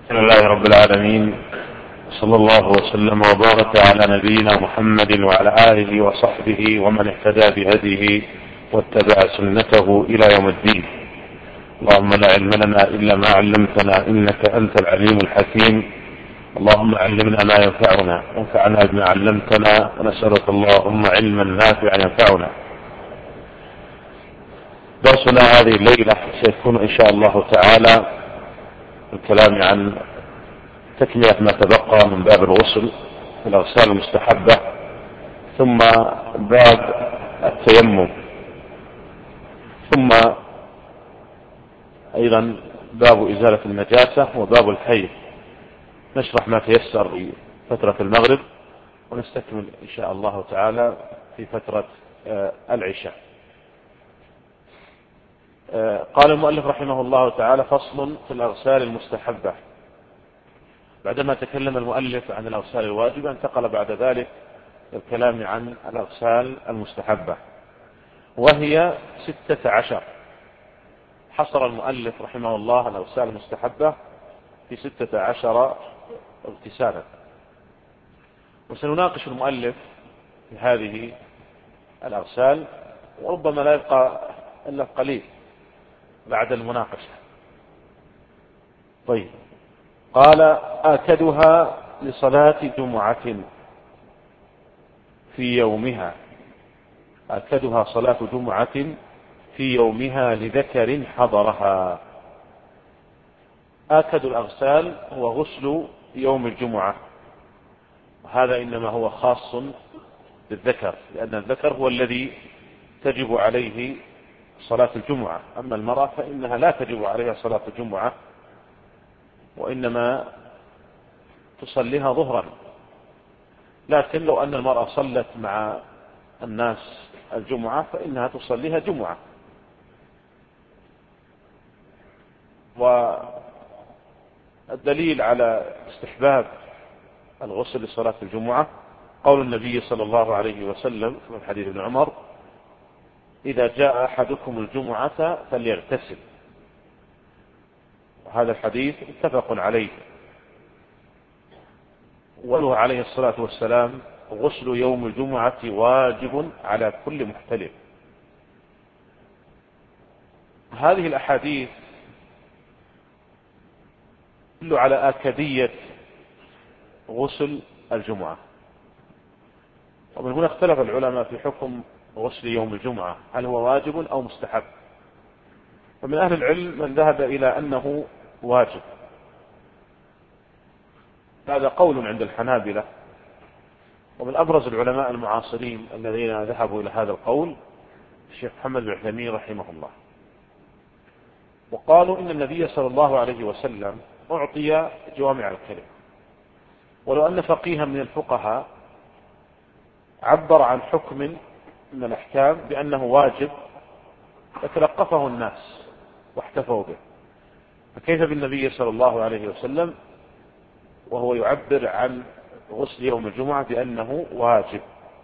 الحمد لله رب العالمين، صلى الله وسلم وبارك على نبينا محمد وعلى آله وصحبه ومن اهتدى بهديه واتبع سنته إلى يوم الدين. اللهم لا علم لنا إلا ما علمتنا إنك أنت العليم الحكيم. اللهم علمنا ما ينفعنا وانفعنا بما علمتنا، ونسألك اللهم علما نافعا ينفعنا. درسنا هذه الليلة سيكون إن شاء الله تعالى الكلام عن تكملة ما تبقى من باب الغسل في الأغسال المستحبة، ثم باب التيمم، ثم أيضا باب إزالة النجاسة وباب الحيض. نشرح ما تيسر في فترة المغرب ونستكمل إن شاء الله تعالى في فترة العشاء. قال المؤلف رحمه الله تعالى: فصل في الأغسال المستحبة. بعدما تكلم المؤلف عن الأغسال الواجبة انتقل بعد ذلك الكلام عن الأغسال المستحبة، وهي 16. حصر المؤلف رحمه الله الأغسال المستحبة في 16 اغتسالا، وسنناقش المؤلف في هذه الأغسال، وربما لا يبقى إلا قليل بعد المناقشة. طيب، قال: آكدها لصلاة جمعة في يومها. آكدها صلاة جمعة في يومها لذكر حضرها. آكد الأغسال هو غسل يوم الجمعة، وهذا إنما هو خاص بالذكر، لأن الذكر هو الذي تجب عليه صلاة الجمعة، أما المرأة فإنها لا تجب عليها صلاة الجمعة، وإنما تصليها ظهرا. لكن لو أن المرأة صلت مع الناس الجمعة فإنها تصليها جمعة. والدليل على استحباب الغسل لصلاة الجمعة قول النبي صلى الله عليه وسلم في حديث ابن عمر: إذا جاء أحدكم الجمعة فليغتسل. وهذا الحديث متفق عليه، وله عليه الصلاة والسلام: غسل يوم الجمعة واجب على كل محتلم. هذه الأحاديث تدل على آكدية غسل الجمعة، ومن هنا اختلف العلماء في حكم غسل يوم الجمعة، هل هو واجب أو مستحب؟ ومن أهل العلم من ذهب إلى أنه واجب. هذا قول عند الحنابلة، ومن أبرز العلماء المعاصرين الذين ذهبوا إلى هذا القول الشيخ محمد بن عثيمين رحمه الله. وقالوا إن النبي صلى الله عليه وسلم أعطي جوامع الكلم، ولو أن فقيها من الفقهاء عبر عن حكم من الأحكام بأنه واجب فتلقفه الناس واحتفوا به، فكيف بالنبي صلى الله عليه وسلم وهو يعبر عن غسل يوم الجمعة بأنه واجب؟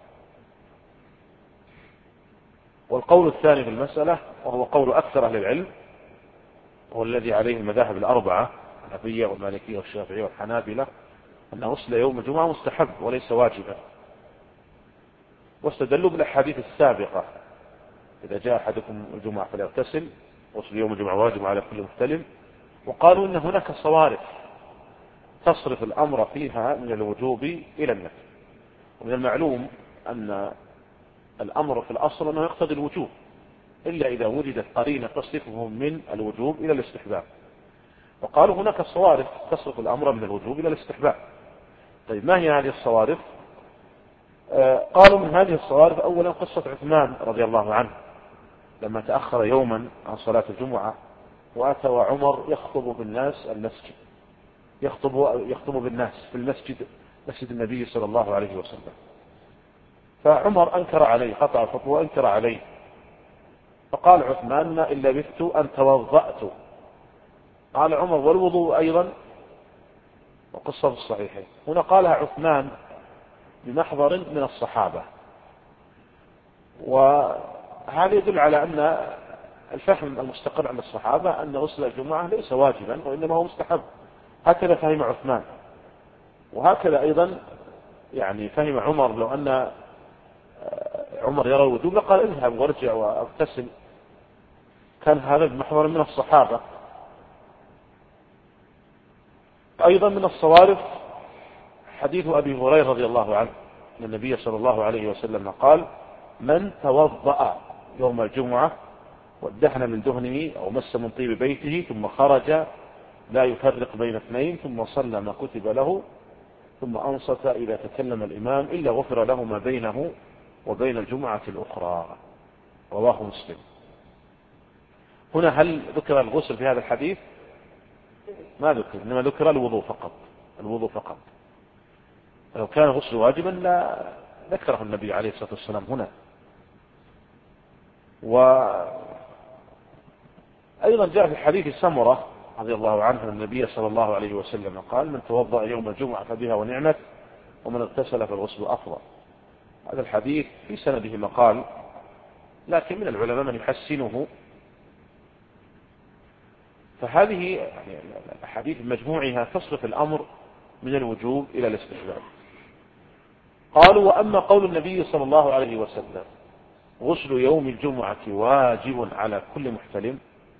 والقول الثاني في المسألة، وهو قول أكثر أهل العلم، هو الذي عليه المذاهب الأربعة: الحنفية والمالكية والشافعية والحنابلة، أن غسل يوم الجمعة مستحب وليس واجبا، واستدلوا بالأحاديث السابقة: إذا جاء أحدكم الجمعة فليغتسل، غسل يوم الجمعة واجب على كل محتلم. وقالوا إن هناك صوارف تصرف الأمر فيها من الوجوب إلى النفي، ومن المعلوم أن الأمر في الأصل أنه يقتضي الوجوب، إلا إذا وجدت قرينة تصرفه من الوجوب إلى الاستحباب. وقالوا هناك صوارف تصرف الأمر من الوجوب إلى الاستحباب. طيب، ما هي هذه الصوارف؟ قالوا من هذه الصوارف أولا قصة عثمان رضي الله عنه لما تأخر يوما عن صلاة الجمعة، وأتى عمر يخطب بالناس المسجد، يخطب بالناس في المسجد، مسجد النبي صلى الله عليه وسلم. فعمر أنكر عليه، قطع الخطبة وأنكر عليه، فقال عثمان: ما إلا بثت أن توضأت. قال عمر: والوضوء أيضا؟ وقصة في الصحيحين. هنا قالها عثمان بمحضر من الصحابة، وهذا يدل على أن الفهم المستقر عند الصحابة أن غسل الجمعة ليس واجبا وإنما هو مستحب، هكذا فهم عثمان، وهكذا أيضا يعني فهم عمر. لو أن عمر يرى الوجوب لقال اذهب وارجع واغتسل. كان هذا بمحضر من الصحابة. أيضا من الصوارف حديث أبي هريرة رضي الله عنه أن النبي صلى الله عليه وسلم قال: من توضأ يوم الجمعة وادهن من دهنه أو مس من طيب بيته ثم خرج لا يفرق بين اثنين ثم صلى ما كتب له ثم أنصت إذا تكلم الإمام إلا غفر له ما بينه وبين الجمعة الأخرى. رواه مسلم. هنا هل ذكر الغسل في هذا الحديث؟ ما ذكر، إنما ذكر الوضوء فقط. الوضوء فقط. لو كان الغسل واجبا لا ذكره النبي عليه الصلاة والسلام هنا. وأيضا جاء في حديث سمرة رضي الله عنه النبي صلى الله عليه وسلم قال: من توضأ يوم الجمعة فبها ونعمت ومن اغتسل فالغسل أفضل. هذا الحديث في سنده مقال، لكن من العلماء من يحسنه. فهذه يعني الحديث بمجموعها تصرف الأمر من الوجوب إلى الاستحباب. قالوا: وأما قول النبي صلى الله عليه وسلم: غسل يوم الجمعة واجب على كل محتلم،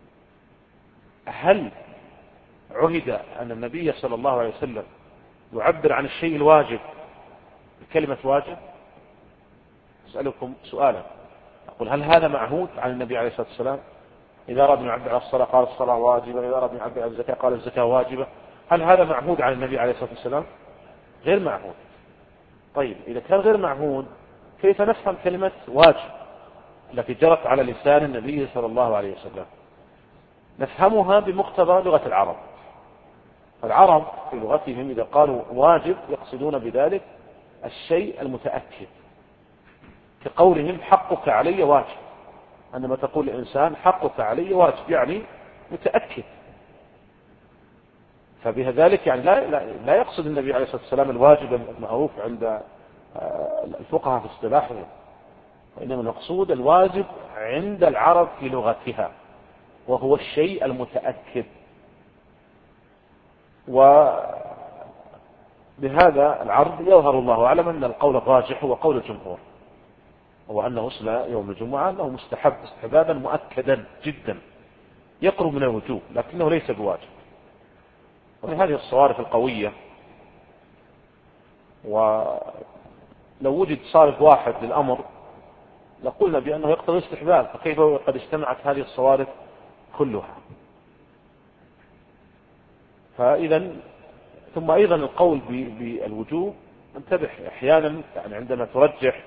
هل عهد أن النبي صلى الله عليه وسلم يعبر عن الشيء الواجب بكلمة واجب؟ أسألكم سؤالا، أقول: هل هذا معهود عن النبي عليه الصلاة والسلام؟ إذا أراد أن يعبر عن الصلاة قال الصلاة واجبة، إذا أراد أن يعبر عن الزكاة قال الزكاة واجبة. هل هذا معهود عن النبي عليه الصلاة والسلام؟ غير معهود. طيب إذا كان غير معهود كيف نفهم كلمة واجب التي جرت على لسان النبي صلى الله عليه وسلم؟ نفهمها بمقتضى لغة العرب. العرب في لغتهم إذا قالوا واجب يقصدون بذلك الشيء المتأكد، كقولهم حقك علي واجب. عندما تقول الإنسان حقك علي واجب يعني متأكد. فبذلك يعني لا يقصد النبي عليه الصلاة والسلام الواجب المعروف عند الفقهاء في اصطلاحهم، وإنما المقصود الواجب عند العرب في لغتها، وهو الشيء المتأكد. وبهذا العرض يظهر الله أعلم أن القول الراجح هو قول الجمهور، هو أن غسل يوم الجمعة أنه مستحب استحبابا مؤكدا جدا يقرب من الوجوب، لكنه ليس بواجب. ومن هذه الصوارف القوية، ولو وجد صارف واحد للأمر لقلنا بأنه يقتضي استحباب، فكيف قد اجتمعت هذه الصوارف كلها؟ فإذا ثم أيضا القول بالوجوب انتبه أحيانا يعني عندما ترجح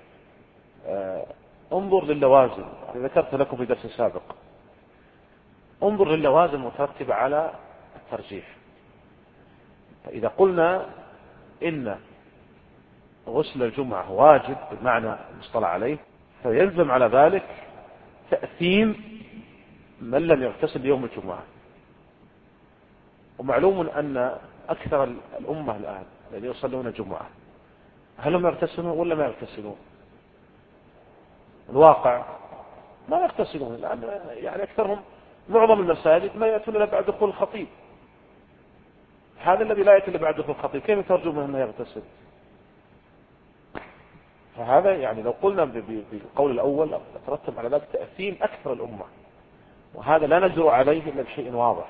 انظر للوازم. ذكرت لكم في درس سابق، انظر للوازم المترتبة على الترجيح. فإذا قلنا إن غسل الجمعة واجب بمعنى المصطلح عليه، فيلزم على ذلك تأثيم من لم يغتسل يوم الجمعة. ومعلوم أن أكثر الأمة الآن الذين يصلون الجمعة هل هم يغتسلون ولا ما يغتسلون؟ الواقع ما يغتسلون، لأن يعني أكثرهم معظم المساجد ما يأتون إلا بعد دخول الخطيب. هذا الذي لا يأتي إلا بعد دخول الخطيب كيف ترجو منه أنه يغتسل؟ فهذا يعني لو قلنا بالقول الأول يترتب على ذلك تأثيم أكثر الأمة، وهذا لا نجرؤ عليه إلا بشيء واضح.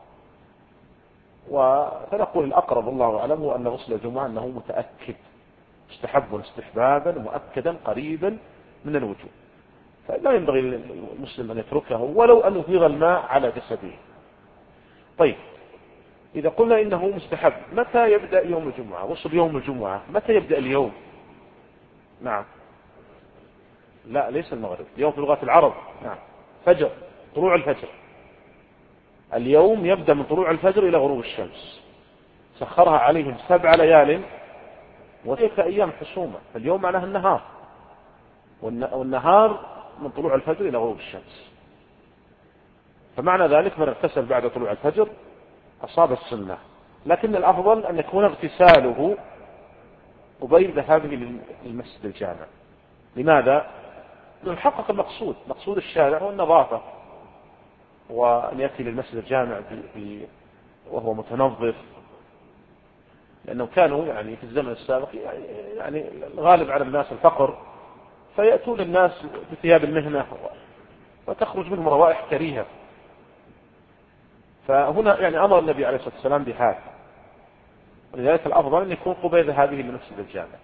فنقول الأقرب الله أعلم هو أن غسل الجمعة أنه متأكد استحب استحبابا مؤكدا قريبا من الوجوب، فلا ينبغي للمسلم أن يتركه ولو أن يفيض الماء على جسده. طيب إذا قلنا إنه مستحب، متى يبدأ يوم الجمعة؟ غسل يوم الجمعة متى يبدأ اليوم؟ نعم، لا ليس المغرب، اليوم في لغة العرب نعم فجر، طلوع الفجر. اليوم يبدأ من طلوع الفجر إلى غروب الشمس. سخرها عليهم 7 ليال وتلك أيام حسومة، فاليوم معناه النهار، والنهار من طلوع الفجر إلى غروب الشمس. فمعنى ذلك من اغتسل بعد طلوع الفجر أصاب السنة، لكن الأفضل أن يكون اغتساله قبيل ذهابه للمسجد الجامع. لماذا؟ لنحقق المقصود، مقصود الشارع هو النظافة، وأن يأتي للمسجد الجامع وهو متنظف، لأنهم كانوا يعني في الزمن السابق يعني الغالب على الناس الفقر، فيأتون الناس بثياب المهنة وتخرج منهم روائح كريهة. فهنا يعني أمر النبي عليه الصلاة والسلام بهذا، ولذلك الأفضل أن يكون قبيل هذه لمسجد الجامع.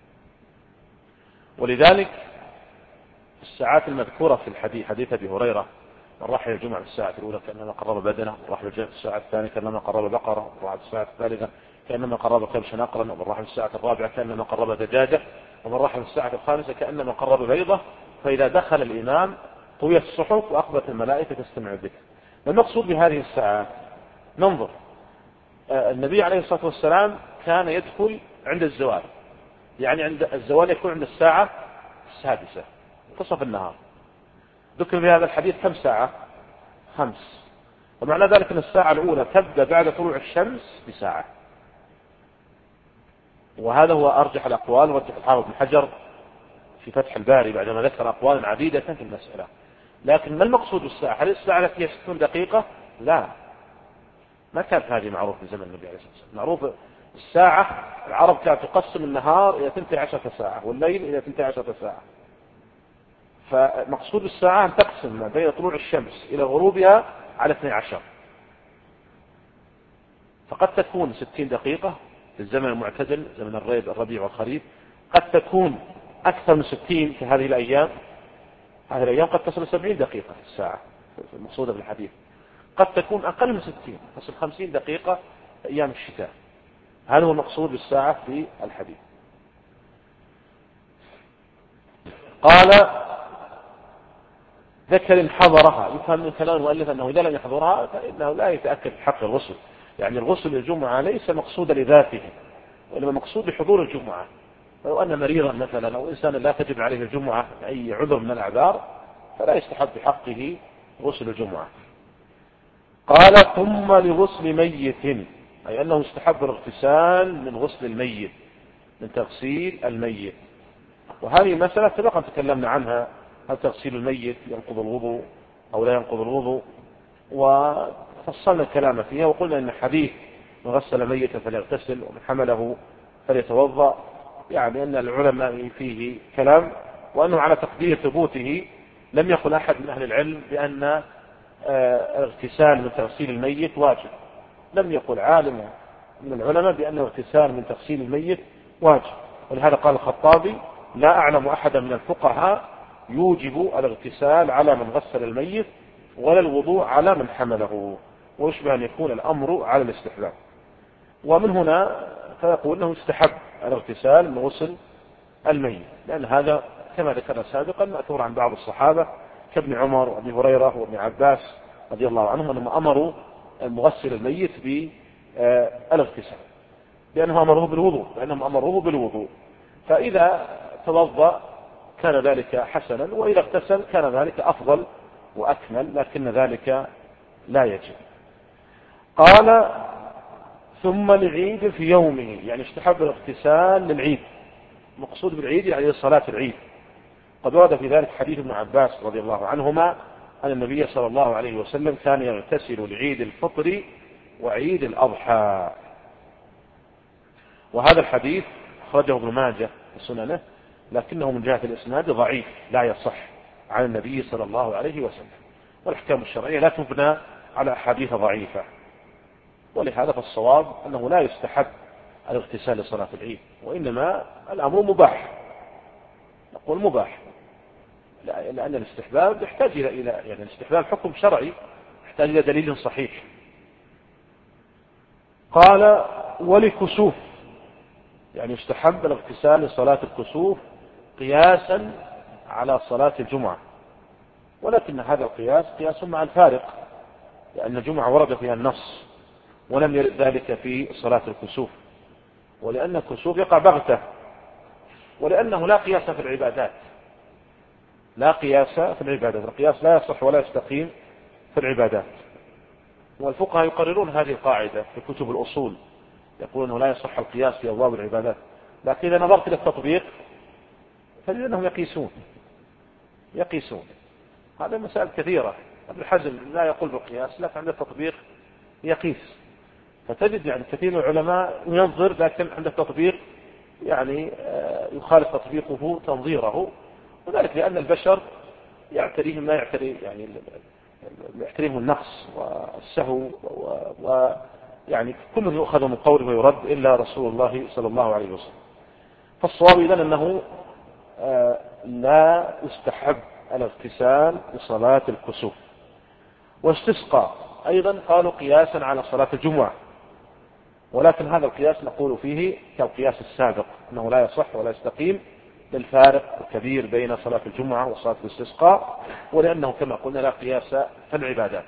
ولذلك الساعات المذكورة في الحديث، حديث أبي هريرة: من راح إلى الجمعة في الساعة الأولى كأنما قرب بدنه، ومن راح في الساعة الثانية كأنما قرب بقرة، ومن راح في الساعة الثالثة كأنما قرب كبشا نقرا، ومن راح في الساعة الرابعة كأنما قرب دجاجة، ومن راح في الساعة الخامسة كأنما قرب بيضة. فإذا دخل الإمام طويت الصحف وأقبلت الملائكة تستمع الذكر. المقصود بهذه الساعات ننظر، النبي عليه الصلاة والسلام كان يدخل عند الزوال، يعني عند الزوال يكون عند الساعة 6 منتصف النهار. ذكر في هذا الحديث كم ساعة؟ 5. ومعنى ذلك أن الساعة الأولى تبدأ بعد طلوع الشمس بساعة، وهذا هو أرجح الأقوال، ورجح الحافظ بن حجر في فتح الباري بعدما ذكر أقوال عديدة في المسألة. لكن ما المقصود بالساعة؟ هل الساعة التي هي 60 دقيقة؟ لا، ما كانت هذه معروف في زمن النبي عليه الصلاة والسلام. معروف الساعة، العرب كانت تقسم النهار إلى 12 ساعة والليل إلى 12 ساعة. فمقصود الساعة أن تقسم ما بين طلوع الشمس إلى غروبها على 12، فقد تكون 60 دقيقة في الزمن المعتدل، زمن الريب الربيع والخريف، قد تكون أكثر من 60 في هذه الأيام. هذه الأيام قد تصل 70 دقيقة في الساعة في المقصودة في الحديث، قد تكون أقل من 60، تصل 50 دقيقة في أيام الشتاء. هذا هو المقصود بالساعة في الحديث. قال: ذكر إن حضرها. يفهم من كلام المؤلف أنه إذا لم يحضرها فإنه لا يتأكد حق الغسل، يعني الغسل للجمعة ليس مقصود لذاته، وإنما مقصود لحضور الجمعة. لو أن مريضا مثلا أو إنسان لا تجب عليه الجمعة أي عذر من الأعذار فلا يستحب بحقه غسل الجمعة. قال: ثم لغسل ميت، أي أنه يستحب الاغتسال من غسل الميت، من تغسيل الميت. وهذه مسألة سبق أن تكلمنا عنها، هل تغسيل الميت ينقض الوضوء أو لا ينقض الوضوء، وفصلنا الكلام فيها، وقلنا أن حديث من غسل ميتا فليغتسل ومن حمله فليتوضأ يعني أن العلماء فيه كلام، وأنه على تقدير ثبوته لم يقل أحد من أهل العلم بأن اغتسال من تغسيل الميت واجب. لم يقل عالم من العلماء بأن اغتسال من تغسيل الميت واجب. ولهذا قال الخطابي: لا أعلم أحدا من الفقهاء يوجب الاغتسال على من غسل الميت ولا الوضوء على من حمله، ويشبه أن يكون الأمر على الاستحباب. ومن هنا فيقول أنه يستحب الاغتسال من غسل الميت، لأن هذا كما ذكرنا سابقا مأثور عن بعض الصحابة كابن عمر وابن هريرة وابن عباس رضي الله عنهم أنهم أمروا المغسل الميت بالاغتسال، لأنهم أمروه بالوضوء. فإذا توضأ كان ذلك حسنا، وإذا اغتسل كان ذلك أفضل وأكمل، لكن ذلك لا يجب. قال: ثم العيد في يومه، يعني استحب الاغتسال للعيد. مقصود بالعيد يعني صلاة العيد. قد ورد في ذلك حديث ابن عباس رضي الله عنهما أن النبي صلى الله عليه وسلم كان يغتسل لعيد الفطر وعيد الأضحى. وهذا الحديث أخرجه ابن ماجه في سننه، لكنه من جهة الإسناد ضعيف لا يصح عن النبي صلى الله عليه وسلم. والأحكام الشرعية لا تبنى على أحاديث ضعيفة، ولهذا فالصواب أنه لا يستحب الاغتسال لصلاة العيد، وإنما الأمر مباح. نقول مباح لأن الاستحباب يحتاج إلى يعني الاستحباب حكم شرعي يحتاج إلى دليل صحيح. قال: ولكسوف، يعني يستحب الاغتسال لصلاة الكسوف قياسا على صلاة الجمعة، ولكن هذا القياس قياس مع الفارق، لأن الجمعة ورد فيها النص ولم يرد ذلك في صلاة الكسوف، ولأن الكسوف يقع بغتة، ولأنه لا قياس في العبادات. القياس لا يصح ولا يستقيم في العبادات. والفقهاء يقررون هذه القاعدة في كتب الأصول، يقولون أنه لا يصح القياس في أبواب العبادات. لكن إذا نظرت إلى التطبيق فجد أنهم يقيسون. هذا مسائل كثيرة. ابن حزم لا يقول بالقياس، لكن عند التطبيق يقيس. فتجد يعني كثير من العلماء ينظر لكن عند التطبيق يعني يخالف تطبيقه تنظيره، وذلك لأن البشر يعتريهم ما يعتري يعني يعتريهم النقص والسهو ويعني كل يؤخذ من قوله ويرد إلا رسول الله صلى الله عليه وسلم. فالصواب إذن أنه لا يستحب الاغتسال لصلاة الكسوف. واستسقى أيضا قالوا قياسا على صلاة الجمعة، ولكن هذا القياس نقول فيه كالقياس السابق أنه لا يصح ولا يستقيم للفارق الكبير بين صلاة الجمعة وصلاة الاستسقاء، ولأنه كما قلنا لا قياس في العبادات.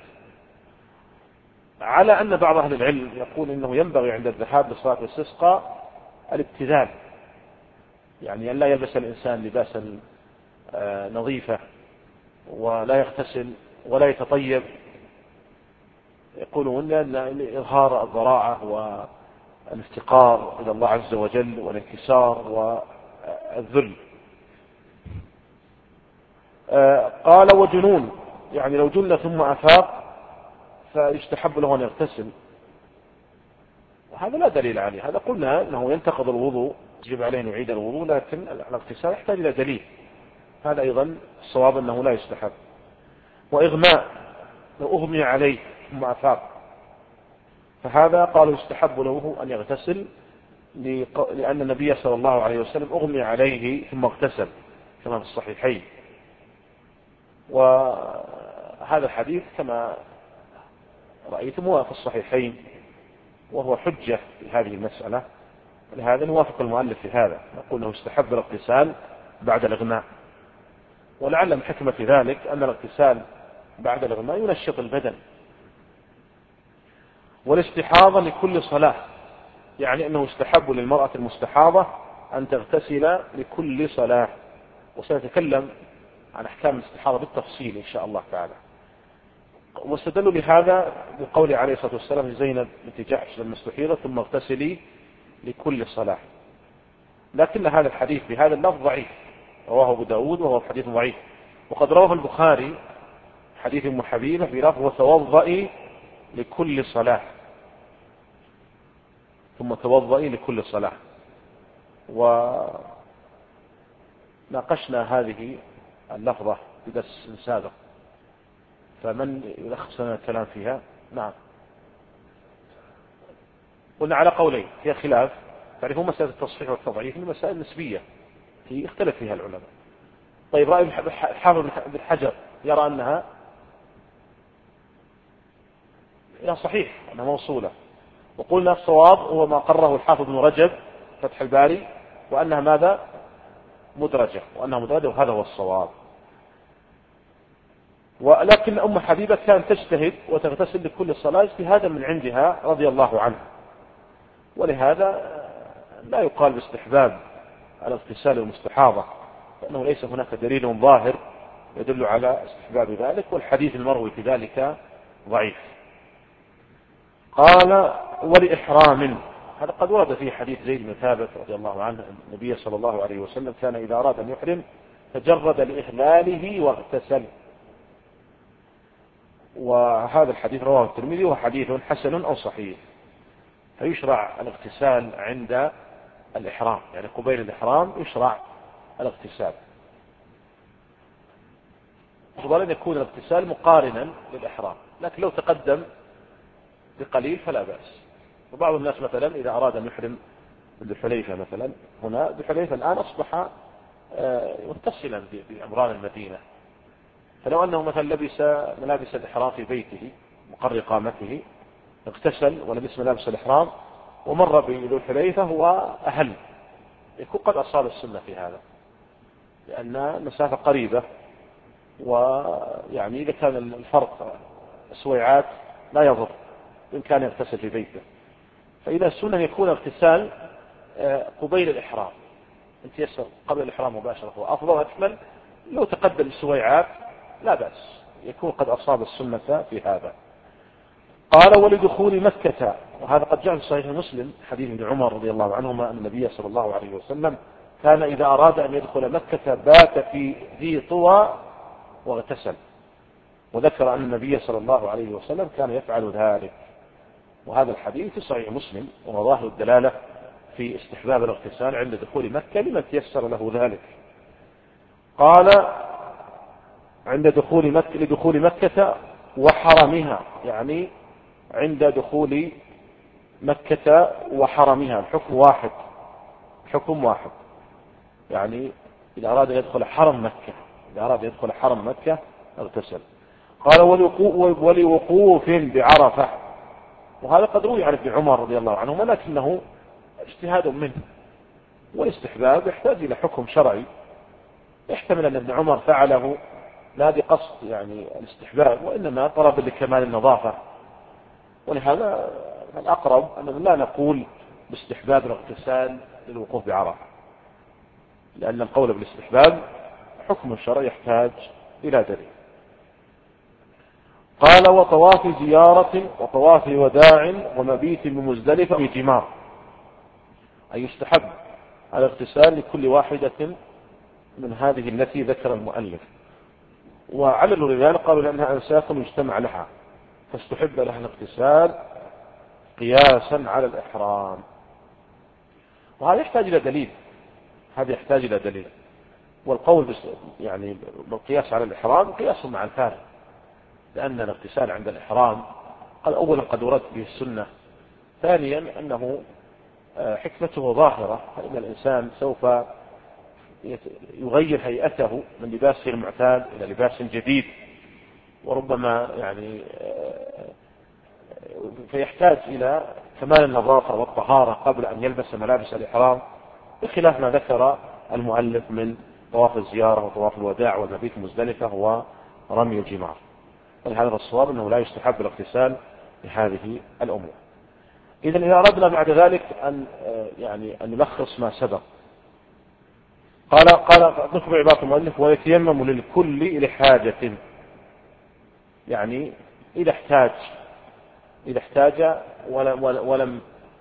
على أن بعض أهل العلم يقول إنه ينبغي عند الذهاب لصلاة الاستسقاء الابتذال، يعني أن لا يلبس الإنسان لباسا نظيفة ولا يغتسل ولا يتطيب، يقولون لأن إظهار الضراعة والافتقار إلى الله عز وجل والانكسار والذل. قال وجنون، يعني لو جن ثم أفاق فيستحب له أن يغتسل، وهذا لا دليل عليه. هذا قلنا أنه ينتقض الوضوء، يجب عليه أن يعيد الوضوء، لكن الاغتسال يحتاج إلى دليل. هذا أيضا الصواب أنه لا يستحب. وإغماء، لو أغمي عليه ثم أفاق فهذا قالوا يستحب له أن يغتسل، لأن النبي صلى الله عليه وسلم أغمي عليه ثم اغتسل كما في الصحيحين. وهذا الحديث كما رأيتم هو في الصحيحين وهو حجة في هذه المسألة، لهذا نوافق المؤلف في هذا، نقول له استحب الاغتسال بعد الإغماء. ولعل من حكمة ذلك أن الاغتسال بعد الإغماء ينشط البدن. والاستحاضة لكل صلاة، يعني أنه يستحب للمرأة المستحاضة أن تغتسل لكل صلاة، وسنتكلم عن أحكام الاستحاضة بالتفصيل إن شاء الله تعالى. واستدلوا لهذا بقول عليه الصلاة والسلام لزينب بنت جحش لما استحيضت ثم اغتسلي لكل صلاة، لكن هذا الحديث بهذا اللفظ ضعيف، رواه أبو داود وهو حديث ضعيف. وقد رواه البخاري حديث أم حبيبة بلفظ وتوضئي لكل صلاة، ثم توضئي لكل صلاة. وناقشنا هذه اللفظة في درس سابق، فمن يلخص لنا الكلام فيها؟ نعم، قلنا على قولين فيها خلاف. تعرفون مسألة التصحيح والتضعيف من مسائل نسبية يختلف فيها العلماء. طيب رأي الحافظ بن حجر يرى أنها صحيح، أنها موصولة. وقلنا الصواب هو ما قرره الحافظ بن رجب فتح الباري، وأنها ماذا؟ مدرجة، وهذا هو الصواب. ولكن أم حبيبة كانت تجتهد وتغتسل لكل صلاة اجتهادا من عندها رضي الله عنها، ولهذا لا يقال باستحباب الاغتسال المستحاضة، لأنه ليس هناك دليل ظاهر يدل على استحباب ذلك، والحديث المروي في ذلك ضعيف. قال ولإحرام، هذا قد ورد فيه حديث زيد بن ثابت رضي الله عنه أن النبي صلى الله عليه وسلم كان إذا أراد أن يحرم تجرد لإحلاله واغتسل، وهذا الحديث رواه الترمذي وهو حديث حسن أو صحيح. فيشرع الاغتسال عند الإحرام، يعني قبيل الإحرام يشرع الاغتسال. أفضل أن يكون الاغتسال مقارنا للإحرام، لكن لو تقدم بقليل فلا بأس. وبعض الناس مثلا إذا أراد أن يحرم ذو حليفة مثلا، هنا ذو حليفة الآن أصبح متصلا بأمران المدينة، فلو أنه مثلا لبس ملابس الإحرام في بيته مقر إقامته، اغتسل ولبس ملابس الإحرام ومر بذو الحليفة هو أهل، يكون قد أصاب السنة في هذا، لأن المسافة قريبة، ويعني إذا كان الفرق سويعات لا يضر إن كان يغتسل في بيته. فإذا السنة يكون اغتسال قبيل الإحرام، انت يسر قبل الإحرام مباشرة هو أفضل وأكمل. لو تقدم السويعات لا بأس، يكون قد أصاب السنة في هذا. قال ولدخول مكة، وهذا قد جاء في صحيح مسلم حديث ابن عمر رضي الله عنهما أن النبي صلى الله عليه وسلم كان إذا أراد أن يدخل مكة بات في ذي طوى واغتسل، وذكر أن النبي صلى الله عليه وسلم كان يفعل ذلك. وهذا الحديث في صحيح مسلم، وظاهر الدلالة في استحباب الاغتسال عند دخول مكة لمن تيسر له ذلك. قال عند لدخول مكة وحرمها، يعني عند دخول مكة وحرمها الحكم واحد، حكم واحد، يعني إذا أراد أن يدخل حرم مكة اغتسل. قال ولوقوف بعرفة، وهذا قد روي عن ابن عمر رضي الله عنه، ولكنه اجتهاد منه، والاستحباب يحتاج إلى حكم شرعي، يحتمل أن ابن عمر فعله لا بقصد يعني الاستحباب، وإنما طلب لكمال النظافة. ولهذا الأقرب أن لا نقول باستحباب الاغتسال للوقوف بعرفة، لأن القول بالاستحباب حكم شرعي يحتاج إلى دليل. قال وطواف زيارة وطواف وداع ومبيت بمزدلفة بجمار، أي يستحب الاغتسال لكل واحدة من هذه التي ذكر المؤلف. وعللوا لذلك قالوا لأنها أنساك يجتمع لها، فاستحب لها الاغتسال قياسا على الإحرام. وهذا يحتاج إلى دليل، والقول يعني بالقياس على الإحرام قياس مع الفارق، لأن الاغتسال عند الإحرام أولا قد ورد به السنة، ثانيا أنه حكمته ظاهرة، فإن الإنسان سوف يغير هيئته من لباسه المعتاد إلى لباس جديد، وربما يعني فيحتاج إلى كمال النظافة والطهارة قبل أن يلبس ملابس الإحرام، بخلاف ما ذكر المؤلف من طواف الزيارة وطواف الوداع والمبيت مزدلفة ورمي الجمار. ولهذا الصواب أنه لا يستحب الاغتسال لهذه الأمور. إذا أردنا بعد ذلك أن نلخص ما سبق. قال نتبع عبارة المؤلف ويتيمم للكل لحاجة، يعني إذا احتاج ولم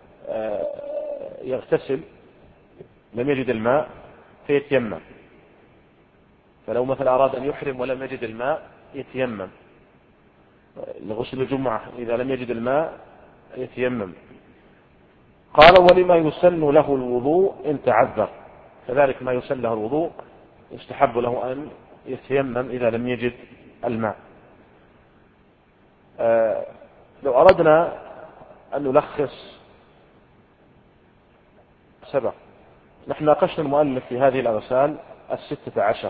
يغتسل، لم يجد الماء فيتيمم. فلو مثلا أراد أن يحرم ولم يجد الماء يتيمم لغسل الجمعة، إذا لم يجد الماء يتيمم. قال ولما يسن له الوضوء إن تعذر، كذلك ما يسن له الوضوء يستحب له أن يتيمم إذا لم يجد الماء. لو أردنا أن نلخص سبق، نحن ناقشنا المؤلف في هذه الأغسال 16،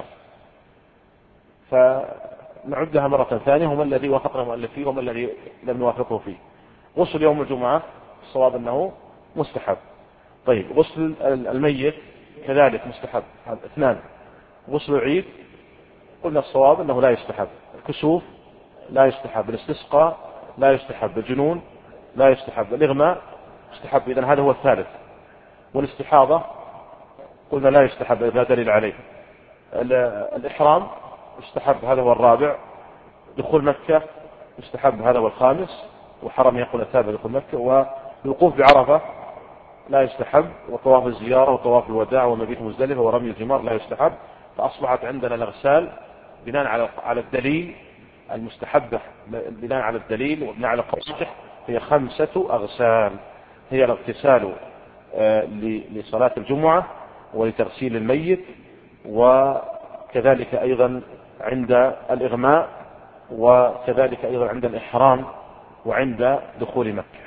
فنعدها مرة ثانية، هم الذي وافقنا المؤلف فيه وهم الذي لم نوافقه فيه. غسل يوم الجمعة الصواب أنه مستحب. طيب غسل الميت كذلك مستحب، 2. غسل العيد قلنا الصواب أنه لا يستحب. الكسوف لا يستحب. الاستسقاء لا يستحب. الجنون لا يستحب. الإغماء يستحب، إذن هذا هو 3. والاستحاضة قلنا لا يستحب إذا دليل عليه. الإحرام يستحب، هذا هو 4. دخول مكة يستحب، هذا هو 5. وحرم يقول التابع دخول مكة. والوقوف بعرفة لا يستحب. وطواف الزيارة وطواف الوداع ومبيت مزدلفة ورمي الجمار لا يستحب. فأصبحت عندنا الأغسال بناء على الدليل المستحبة، بناء على الدليل وبناء على الصحيح، هي 5 أغسال. هي الاغتسال لصلاة الجمعة ولتغسيل الميت، وكذلك أيضا عند الإغماء، وكذلك أيضا عند الإحرام، وعند دخول مكة.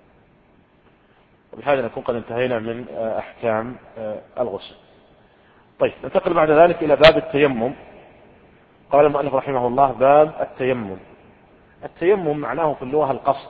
وبهذا نكون قد انتهينا من أحكام الغسل. طيب ننتقل بعد ذلك إلى باب التيمم. قال المؤلف رحمه الله باب التيمم. التيمم معناه في اللغة القصد،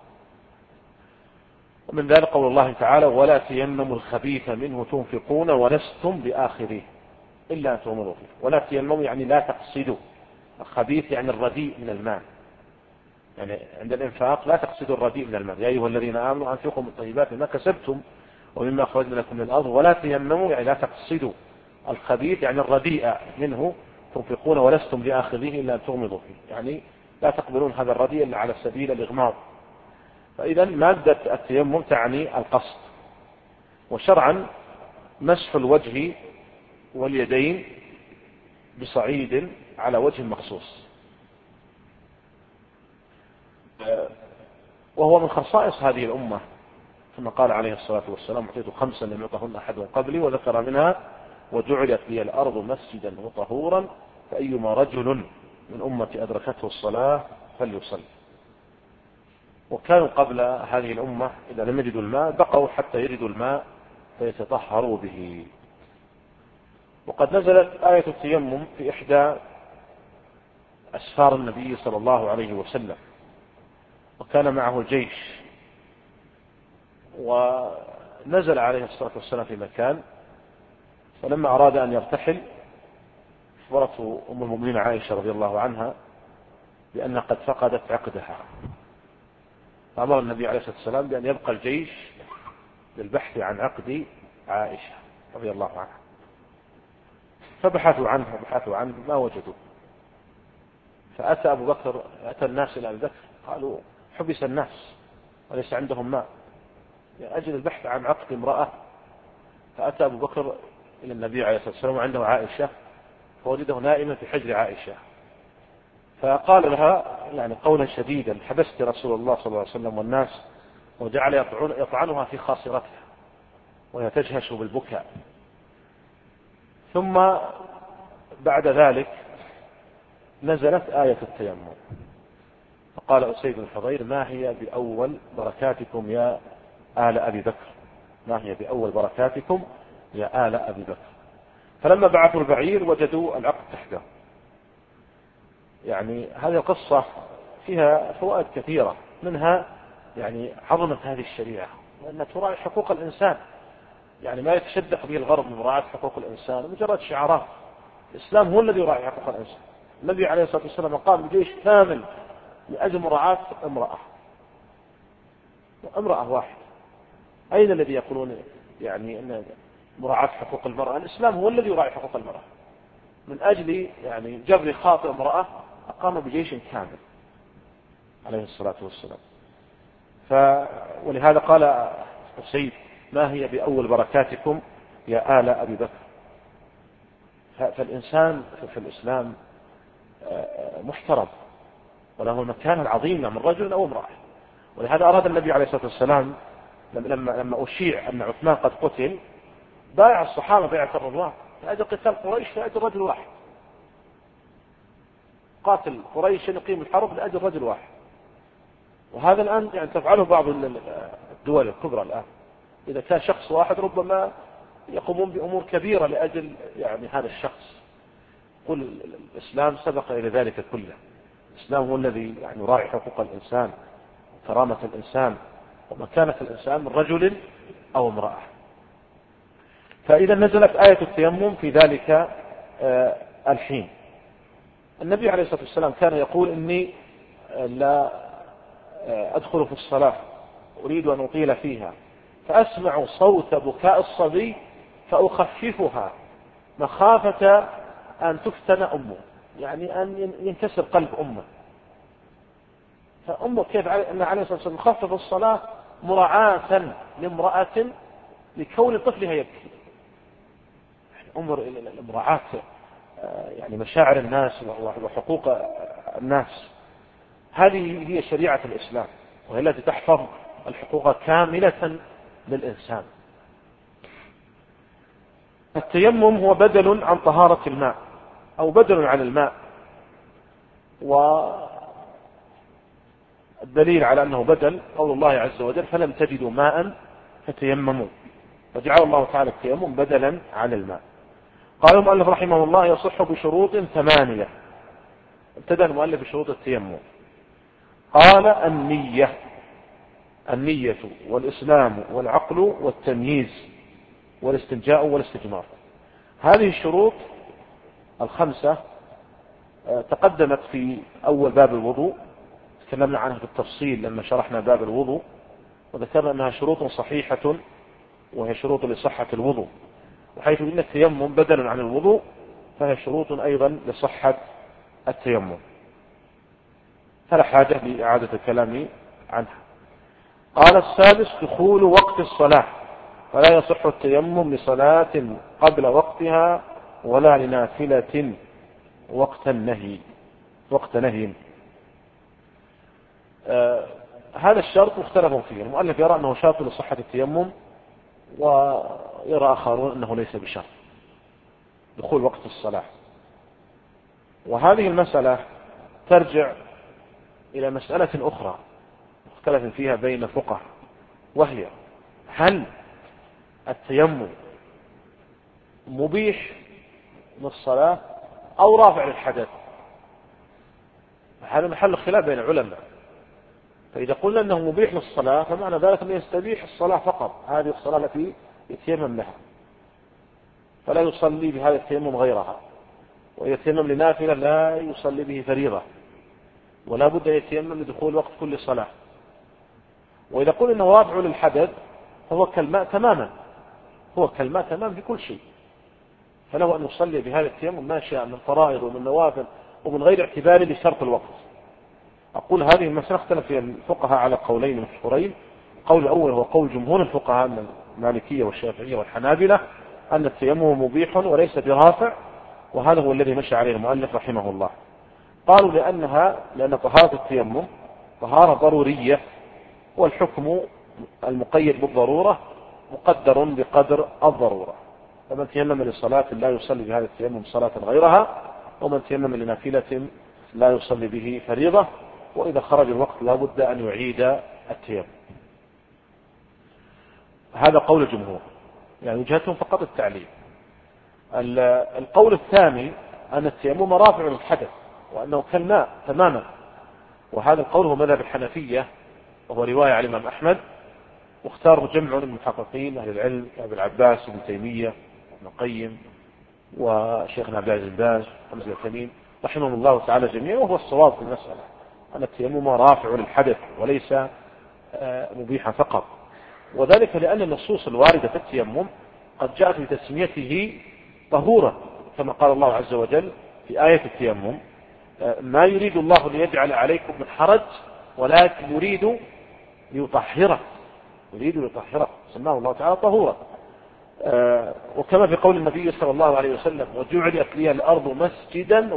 ومن ذلك قول الله تعالى ولا تيمموا الخبيث منه تنفقون ولستم بآخره إلا أن تغمضوا فيه. ولا تيمموا يعني لا تقصدوا. الخبيث يعني الرديء من المال، يعني عند الإنفاق لا تقصدوا الرديء من المال. يا أيها الذين آمنوا أنفقوا من طيبات ما كسبتم ومما أخرجنا لكم من الأرض ولا تيمموا يعني لا تقصدوا الخبيث يعني الرديء منه تنفقون ولستم بآخره إلا أن تغمضوا فيه، يعني لا تقبلون هذا الرديء إلا على سبيل الإغماض. فإذا مادة التيمم تعني القصد. وشرعا مسح الوجه واليدين بصعيد على وجه مخصوص. وهو من خصائص هذه الأمة كما قال عليه الصلاة والسلام: أعطيت 5 لم يعطهن أحد قبلي، وذكر منها: وجعلت لي الأرض مسجدا وطهورا، فأيما رجل من أمتي أدركته الصلاة فليصلي. وكانوا قبل هذه الأمة إذا لم يجدوا الماء بقوا حتى يجدوا الماء فيتطهروا به. وقد نزلت آية التيمم في إحدى أسفار النبي صلى الله عليه وسلم، وكان معه الجيش، ونزل عليه الصلاة والسلام في مكان، فلما أراد أن يرتحل أخبرته أم المؤمنين عائشة رضي الله عنها بأن قد فقدت عقدها، فأمر النبي عليه الصلاة والسلام بأن يبقى الجيش للبحث عن عقد عائشة رضي الله عنها. فبحثوا عنه ما وجدوا، فأتى أبو بكر، أتى الناس إلى أبي بكر قالوا: حبس الناس وليس عندهم ماء لأجل البحث عن عقد امرأة. فأتى أبو بكر إلى النبي عليه الصلاة والسلام وعنده عائشة، فوجده نائما في حجر عائشة، فقال لها يعني قولا شديدا: حبست رسول الله صلى الله عليه وسلم والناس، وجعل يطعنها في خاصرتها وهي تجهش بالبكاء. ثم بعد ذلك نزلت آية التيمم، فقال أسيد بن حضير: ما هي بأول بركاتكم يا آل أبي بكر، ما هي بأول بركاتكم يا آل أبي بكر. فلما بعثوا البعير وجدوا العقد تحته. يعني هذه القصة فيها فوائد كثيرة، منها يعني عظمة هذه الشريعة وأنها تراعي حقوق الإنسان، يعني ما يتشدق به الغرب من مراعاة حقوق الإنسان مجرد شعارات. الإسلام هو الذي يراعي حقوق الإنسان. النبي عليه الصلاة والسلام قام بجيش كامل لأجل مراعاة امرأة واحدة. أين الذي يقولون يعني أن مراعاة حقوق المرأة؟ الإسلام هو الذي يراعي حقوق المرأة. من أجل يعني جبر خاطئ امرأة أقام بجيش كامل عليه الصلاة والسلام. ولهذا قال السيد: ما هي بأول بركاتكم يا آل أبي بكر. فالإنسان في الإسلام محترم وله المكانة العظيمة من رجل أو امرأة. ولهذا أراد النبي عليه الصلاة والسلام لما أشيع أن عثمان قد قتل بايع الصحابة بيعة الرضوان لأجل قتال قريش لأجل رجل واحد. قاتل قريش يقيم الحرب لأجل رجل واحد. وهذا الآن يعني تفعله بعض الدول الكبرى الآن، إذا كان شخص واحد ربما يقومون بأمور كبيرة لأجل يعني هذا الشخص. قل الإسلام سبق إلى ذلك كله. الإسلام هو الذي يعني يراعي حقوق الإنسان وكرامة الإنسان ومكانة الإنسان من رجل أو امرأة. فإذا نزلت آية التيمم في ذلك الحين. النبي عليه الصلاة والسلام كان يقول: إني لا أدخل في الصلاة أريد أن أطيل فيها فأسمع صوت بكاء الصبي فأخففها مخافة أن تفتن أمه، يعني أن ينكسر قلب أمه. فأمه كيف أن عليه الصلاة والسلام خفف الصلاة مراعاة لامرأة لكون طفلها يبكي. أمر المراعاة يعني مشاعر الناس وحقوق الناس، هذه هي شريعة الإسلام، وهي التي تحفظ الحقوق كاملة للإنسان. التيمم هو بدل عن طهارة الماء أو بدل عن الماء، والدليل على أنه بدل قول الله عز وجل: فلم تجدوا ماء فتيمموا، وجعل الله تعالى التيمم بدلا عن الماء. قال المؤلف رحمه الله: يصح بشروط 8. ابتدأ المؤلف بشروط التيمم. قال: النية والإسلام والعقل والتمييز والاستنجاء والاستجمار. هذه الشروط 5 تقدمت في أول باب الوضوء، تكلمنا عنها بالتفصيل لما شرحنا باب الوضوء، وذكرنا أنها شروط صحيحة وهي شروط لصحة الوضوء، وحيث إن التيمم بدل عن الوضوء فهي شروط أيضا لصحة التيمم، فلا حاجة لإعادة الكلام عنها. قال: السادس دخول وقت الصلاة، فلا يصح التيمم لصلاة قبل وقتها ولا لنافلة وقت نهي. هذا الشرط مختلف فيه، المؤلف يرى أنه شرط لصحة التيمم، ويرى آخرون أنه ليس بشرط دخول وقت الصلاة. وهذه المسألة ترجع إلى مسألة أخرى مختلف فيها بين الفقهاء، وهي هل التيمم مبيح للصلاة أو رافع للحدث؟ هذا محل خلاف بين العلماء. فإذا قلنا أنه مبيح للصلاة فمعنى ذلك أنه يستبيح الصلاة فقط، هذه الصلاة التي يتيمم لها، فلا يصلي بهذا التيمم غيرها، ويتيمم لنافلة لا يصلي به فريضة، ولا بد أن يتيمم لدخول وقت كل صلاة. وإذا قلنا أنه رافع للحدث فهو كالماء تماما، هو كالماء تماما في كل شيء، فله أن يصلي بهذا التيمم ما شاء من فرائض ومن نوافل ومن غير اعتبار لشرط الوقت. أقول هذه المسألة اختلف فيها الفقهاء على قولين مشهورين. القول الأول هو قول جمهور الفقهاء من المالكية والشافعية والحنابلة أن التيمم مبيح وليس برافع، وهذا هو الذي مشى عليه المؤلف رحمه الله. قالوا لأن طهارة التيمم طهارة ضرورية، والحكم المقيد بالضرورة مقدر بقدر الضرورة، فمن تيمم لصلاة لا يصلي بهذا التيمم صلاة غيرها، ومن تيمم لنافلة لا يصلي به فريضة، وإذا خرج الوقت لا بد أن يعيد التيمم. هذا قول الجمهور، يعني وجهتهم فقط التعليل. القول الثاني أن التيمم رافع للحدث وأنه كالماء تماما، وهذا القول هو مذهب الحنفية، وهو رواية عن الإمام أحمد، واختار جمع من المحققين أهل العلم كأبي العباس ابن تيمية ابن القيم وشيخنا عبد العزيز بن باز وحمزة الثمين رحمهم الله تعالى جميعا، وهو الصواب في المسألة أن التيمم رافع للحدث وليس مبيحا فقط، وذلك لأن النصوص الواردة في التيمم قد جاءت بتسميته طهورا، كما قال الله عز وجل في آية التيمم: ما يريد الله ليجعل عليكم من حرج ولكن يريد ليطهره، سماه الله تعالى طهورا. وكما في قول النبي صلى الله عليه وسلم: وجعلت لي الأرض مسجدا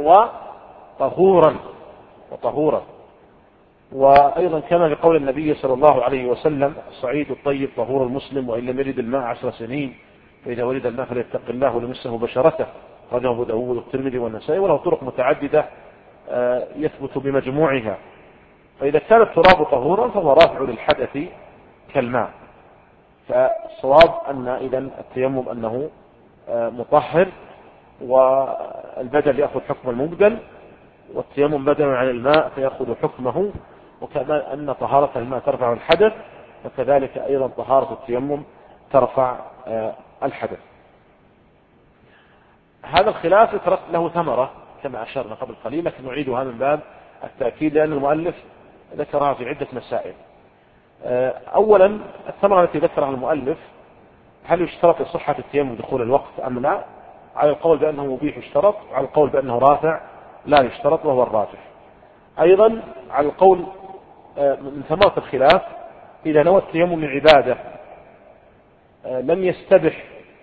وطهورا. وأيضا كما في قول النبي صلى الله عليه وسلم: الصعيد الطيب طهور المسلم، وإن لم يرد الماء 10 سنين، فإذا ولد الماء فليتق الله ولمسه بشرته، رجعه أبو داود والترمذي والنسائي، وله طرق متعددة يثبت بمجموعها. فإذا كان التراب طهورا فهو رافع للحدث كالماء. فالصواب أن إذن التيمم أنه مطهر، والبدل يأخذ حكم المبدل، والتيمم بدل عن الماء فيأخذ حكمه. وكما أن طهارة الماء ترفع الحدث، فكذلك أيضا طهارة التيمم ترفع الحدث. هذا الخلاف يترك له ثمرة كما أشرنا قبل قليل، لكن نعيدها من باب التأكيد لأن المؤلف ذكرها في عدة مسائل. أولا الثمرة التي ذكرها المؤلف: هل يشترط لصحة التيمم دخول الوقت أم لا؟ على القول بأنه مبيح يشترط، وعلى القول بأنه رافع لا يشترط، وهو الراجح. أيضا على القول من ثمرة الخلاف: إذا نوى التيمم من عبادة لم يستبح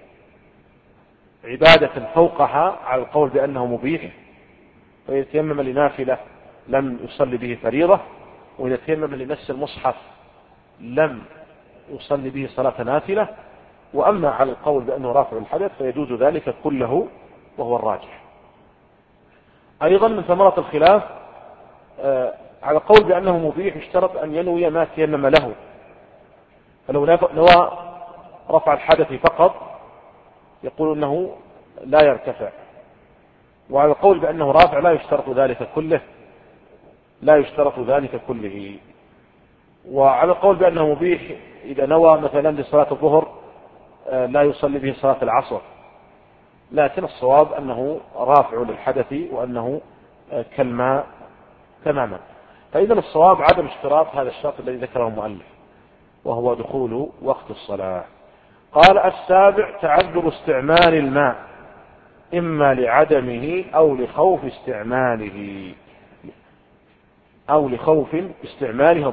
عبادة فوقها، على القول بأنه مبيح، وإذا تيمم لنافلة لم يصلي به فريضة، وإذا تيمم لمس المصحف لم يصلي به صلاة نافلة. وأما على القول بأنه رافع الحدث فيجوز ذلك كله، وهو الراجح. أيضا من ثمرة الخلاف على القول بأنه مبيح اشترط أن ينوي ما تيمم له، فلو نوى رفع الحدث فقط يقول أنه لا يرتفع. وعلى القول بأنه رافع لا يشترط ذلك كله. وعلى القول بأنه مبيح إذا نوى مثلا لصلاة الظهر لا يصلي به صلاة العصر، لكن الصواب أنه رافع للحدث وأنه كالماء تماما. فإذا الصواب عدم اشتراط هذا الشرط الذي ذكره المؤلف، وهو دخول وقت الصلاة. قال: السابع تعذر استعمال الماء، إما لعدمه أو لخوف باستعماله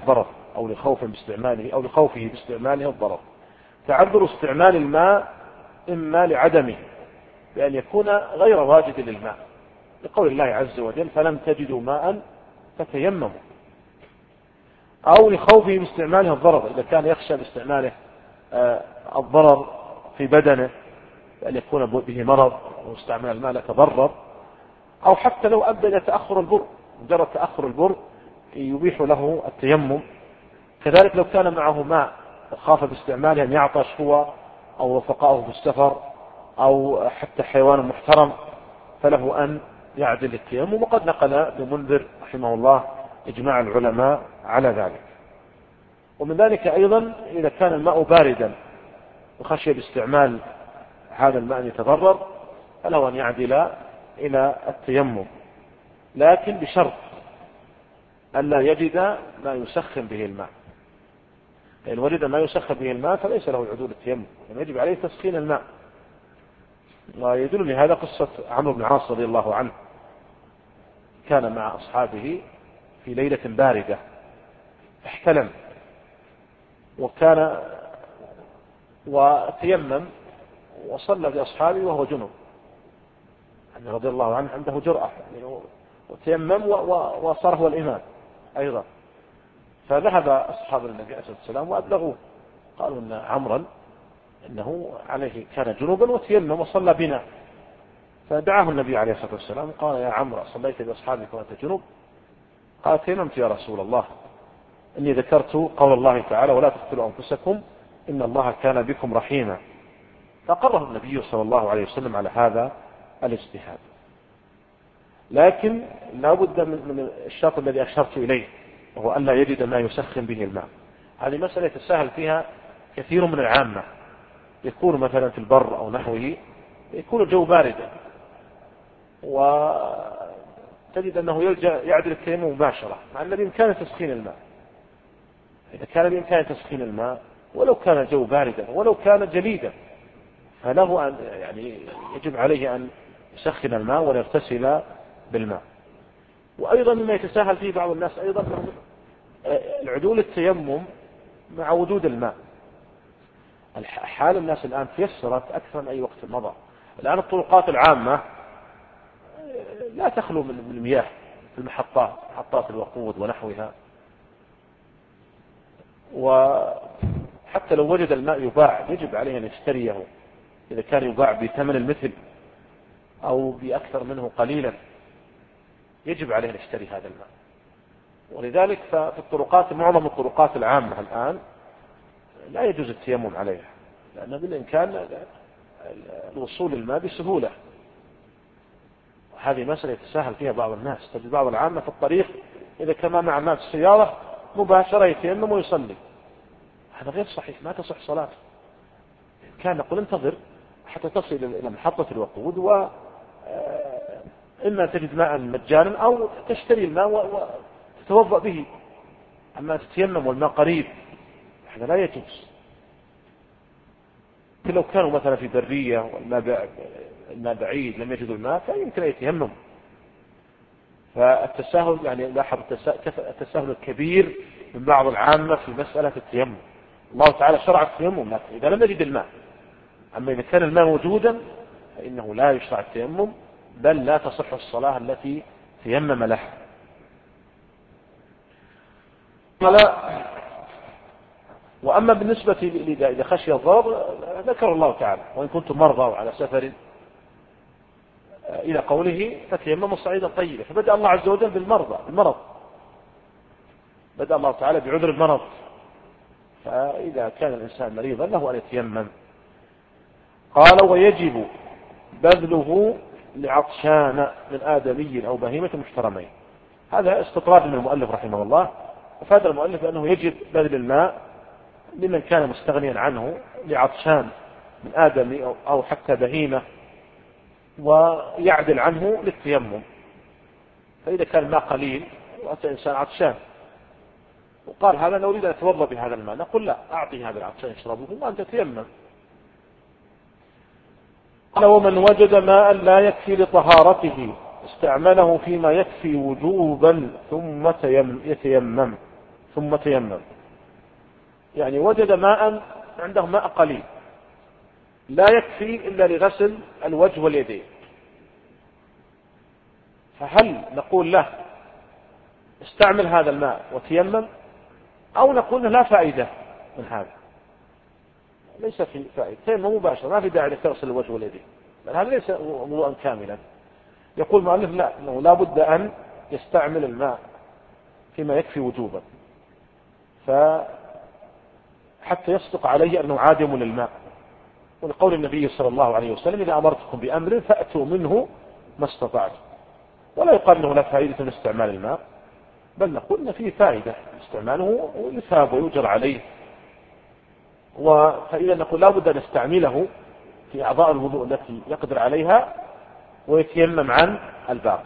الضرر. تعذر استعمال الماء إما لعدمه، بأن يكون غير واجد للماء، لقول الله عز وجل: فلم تجدوا ماء فتيمموا. أو لخوفه باستعماله الضرر، إذا كان يخشى باستعماله الضرر في بدنه أن يكون به مرض أو استعمال الماء يتضرر، أو حتى لو أدى إلى تأخر البر، مجرد تأخر البر يبيح له التيمم. كذلك لو كان معه ماء خاف باستعماله أن يعطش هو أو رفقائه في السفر أو حتى حيوان محترم فله أن يعدل التيمم. وقد نقل ابن منذر رحمه الله إجماع العلماء على ذلك. ومن ذلك أيضا إذا كان الماء باردا وخشي باستعمال هذا الماء أن يتضرر فله أن يعدل إلى التيمم، لكن بشرط ألا يجد ما يسخن به الماء. إن وجد ما يسخن به الماء فليس له العدول التيمم، يجب عليه تسخين الماء. ويدل لهذا قصة عمرو بن العاص رضي الله عنه، كان مع أصحابه في ليلة باردة احتلم وتيمم وصلى بأصحابه وهو جنب، يعني رضي الله عنه عنده جرأة، وتيمم وصار هو الإمام أيضا. فذهب أصحاب النبي عليه الصلاة والسلام وأبلغوه، قالوا إن عمرا إنه عليه كان جنوبا وتيمم وصلى بنا. فدعاه النبي عليه الصلاة والسلام قال: يا عمرو صليت بأصحابك وأنت جنوب؟ قال: تيممت يا رسول الله، إني ذكرت قول الله تعالى: ولا تقتلوا أنفسكم إن الله كان بكم رحيما. فقره النبي صلى الله عليه وسلم على هذا الاجتهاد. لكن لا بد من الشرط الذي أشرت إليه، وهو أن لا يجد ما يسخن به الماء. هذه مسألة يتساهل فيها كثير من العامة، يكون مثلا في البر أو نحوه يكون الجو باردا وتجد أنه يعدل التيمم مباشرة، مع أن بإمكانه تسخين الماء. إذا كان بإمكانه تسخين الماء ولو كان الجو باردا ولو كان جليدا فله أن يعني يجب عليه أن يسخن الماء ويغتسل بالماء. وأيضا مما يتساهل فيه بعض الناس أيضا العدول التيمم مع وجود الماء. حال الناس الآن تيسرت أكثر من أي وقت مضى. الآن الطرقات العامة لا تخلو من المياه في المحطات، محطات الوقود ونحوها. وحتى لو وجد الماء يباع يجب عليه أن يشتريه، إذا كان يباع بثمن المثل أو بأكثر منه قليلا يجب عليه أن يشتري هذا الماء. ولذلك ففي الطرقات معظم الطرقات العامة الآن لا يجوز التيمم عليها، لأن بالإمكان الوصول للماء بسهولة. وهذه مسألة يتساهل فيها بعض الناس، تجد بعض العامة في الطريق إذا كان مع ماء في السيارة مباشرة يتيمم ويصلي. هذا غير صحيح، ما تصح صلاته. كان نقول انتظر حتى تصل إلى محطة الوقود، وإما تجد ماء مجانا أو تشتري الماء وتتوضأ به. أما تتيمم والماء قريب هذا لا يجوز. لو كانوا مثلا في برية والماء بعيد لم يجدوا الماء فيمكن أن يتيمم. فالتساهل يعني لاحظ التساهل الكبير من بعض العامة في مسألة التيمم. الله تعالى شرع التيمم لكن إذا لم يجد الماء. أما إذا كان الماء موجودا فإنه لا يشرع التيمم، بل لا تصح الصلاة التي تيمم لها. وأما بالنسبة إذا خشي الضرر ذكر الله تعالى: وإن كنتم مرضى على سفر، إلى قوله فتيمموا صعيدا طيبا. فبدأ الله عز وجل بالمرض، بدأ الله تعالى بعذر المرض. فإذا كان الإنسان مريضا له أن يتيمم. قال: ويجب بذله لعطشان من آدمي أو بهيمة محترمين. هذا استطراد من المؤلف رحمه الله، وفاد المؤلف أنه يجب بذل الماء لمن كان مستغنيا عنه، لعطشان من آدمي أو حتى بهيمة، ويعدل عنه للتيمم. فإذا كان الماء قليل وأتى إنسان عطشان وقال: هذا أنا أريد أن أتوضأ بهذا الماء، نقول: لا، أعطي هذا العطشان يشربه وأنت تيمم. قال: ومن وجد ماء لا يكفي لطهارته استعمله فيما يكفي وجوبا ثم تيمم. يعني وجد ماء، عنده ماء قليل لا يكفي إلا لغسل الوجه واليدين، فهل نقول له استعمل هذا الماء وتيمم، أو نقول لا فائدة من هذا، ليس في فائدة، تيمم مباشرة ما في داعي لتغسل الوجه واليدين، بل هذا ليس وضوءا كاملا. يقول المؤلف لا، إنه لا بد أن يستعمل الماء فيما يكفي وجوبا، حتى يصدق عليه أنه عادم للماء، ولقول النبي صلى الله عليه وسلم إذا أمرتكم بأمر فأتوا منه ما استطعتم. ولا يقال أنه لا فائدة من استعمال الماء، بل نقول أن فيه فائدة استعماله ويثاب ويؤجر عليه. فإذا نقول لا بد أن نستعمله في أعضاء الوضوء التي يقدر عليها ويتيمم عن الباقي.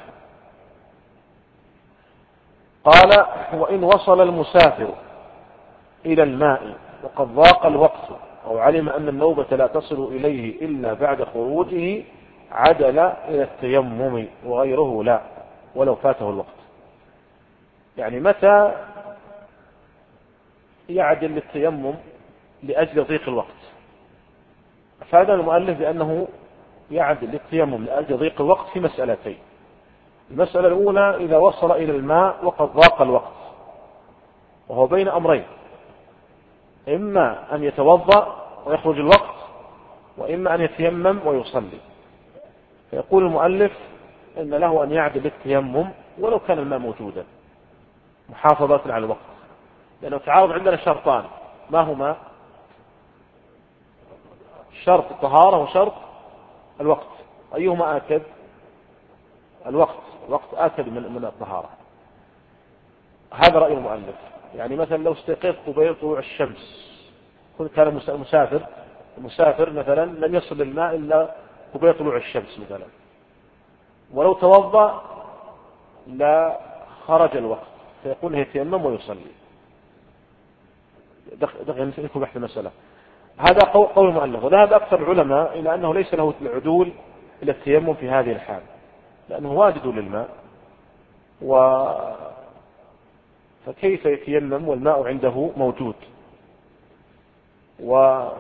قال وإن وصل المسافر إلى الماء وقد ضاق الوقت أو علم أن النوبة لا تصل إليه إلا بعد خروجه عدل إلى التيمم وغيره لا ولو فاته الوقت. يعني متى يعدل للتيمم لأجل ضيق الوقت؟ أفاد المؤلف بأنه يعدل للتيمم لأجل ضيق الوقت في مسألتين. المسألة الأولى إذا وصل إلى الماء وقد ضاق الوقت، وهو بين أمرين، إما أن يتوضأ ويخرج الوقت، وإما أن يتيمم ويصلي. فيقول المؤلف إن له أن يعدل للتيمم ولو كان الماء موجودا محافظة على الوقت، لأنه تعارض عندنا شرطان، ما هما؟ شرط الطهارة وشرط الوقت. أيهما آكد؟ الوقت آكد من الطهارة. هذا رأي المؤلف. يعني مثلا لو استيقظت قبيل طلوع الشمس، كان مسافر مثلا لم يصل للماء إلا قبيل طلوع الشمس مثلا، ولو توضأ لا خرج الوقت، فيقول يتيمم ويصلي. دخل نسألكم بحث المسألة. هذا قول المؤلف، وذهب أكثر العلماء إلى أنه ليس له العدول إلى التيمم في هذه الحال، لأنه واجد للماء، فكيف يتيمم والماء عنده موجود؟ وإذا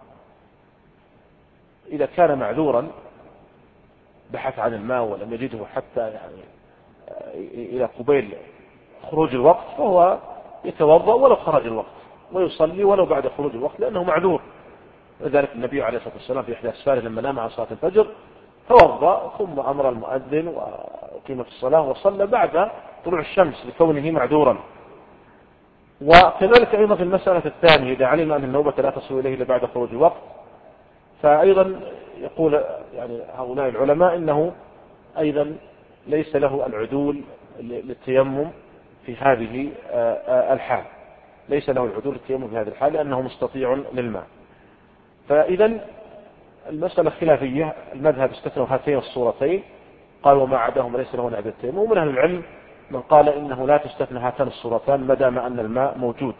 كان معذورا بحث عن الماء ولم يجده حتى يعني إلى قبيل خروج الوقت، فهو يتوضأ ولو خرج الوقت ويصلي ولو بعد خروج الوقت لأنه معذور. لذلك النبي عليه الصلاة والسلام في إحدى أسفاره لما نام عن صلاة الفجر توضأ ثم أمر المؤذن وقيمة الصلاة وصلى بعد طلوع الشمس لكونه معذورا. وكذلك أيضا في المسألة الثانية إذا علم أن النوبة لا تصل إليه إلا بعد خروج الوقت، فأيضا يقول يعني هؤلاء العلماء إنه أيضا ليس له العدول للتيمم في هذه الحال، ليس له العدول للتيمم في هذه الحال لأنه مستطيع للماء. فإذا المسألة خلافية، المذهب استثنوا هاتين الصورتين، قال وما عداهم ليس له عدد التيمم، ومن أهل العلم من قال إنه لا تستثنى هاتان الصورتان ما دام أن الماء موجود.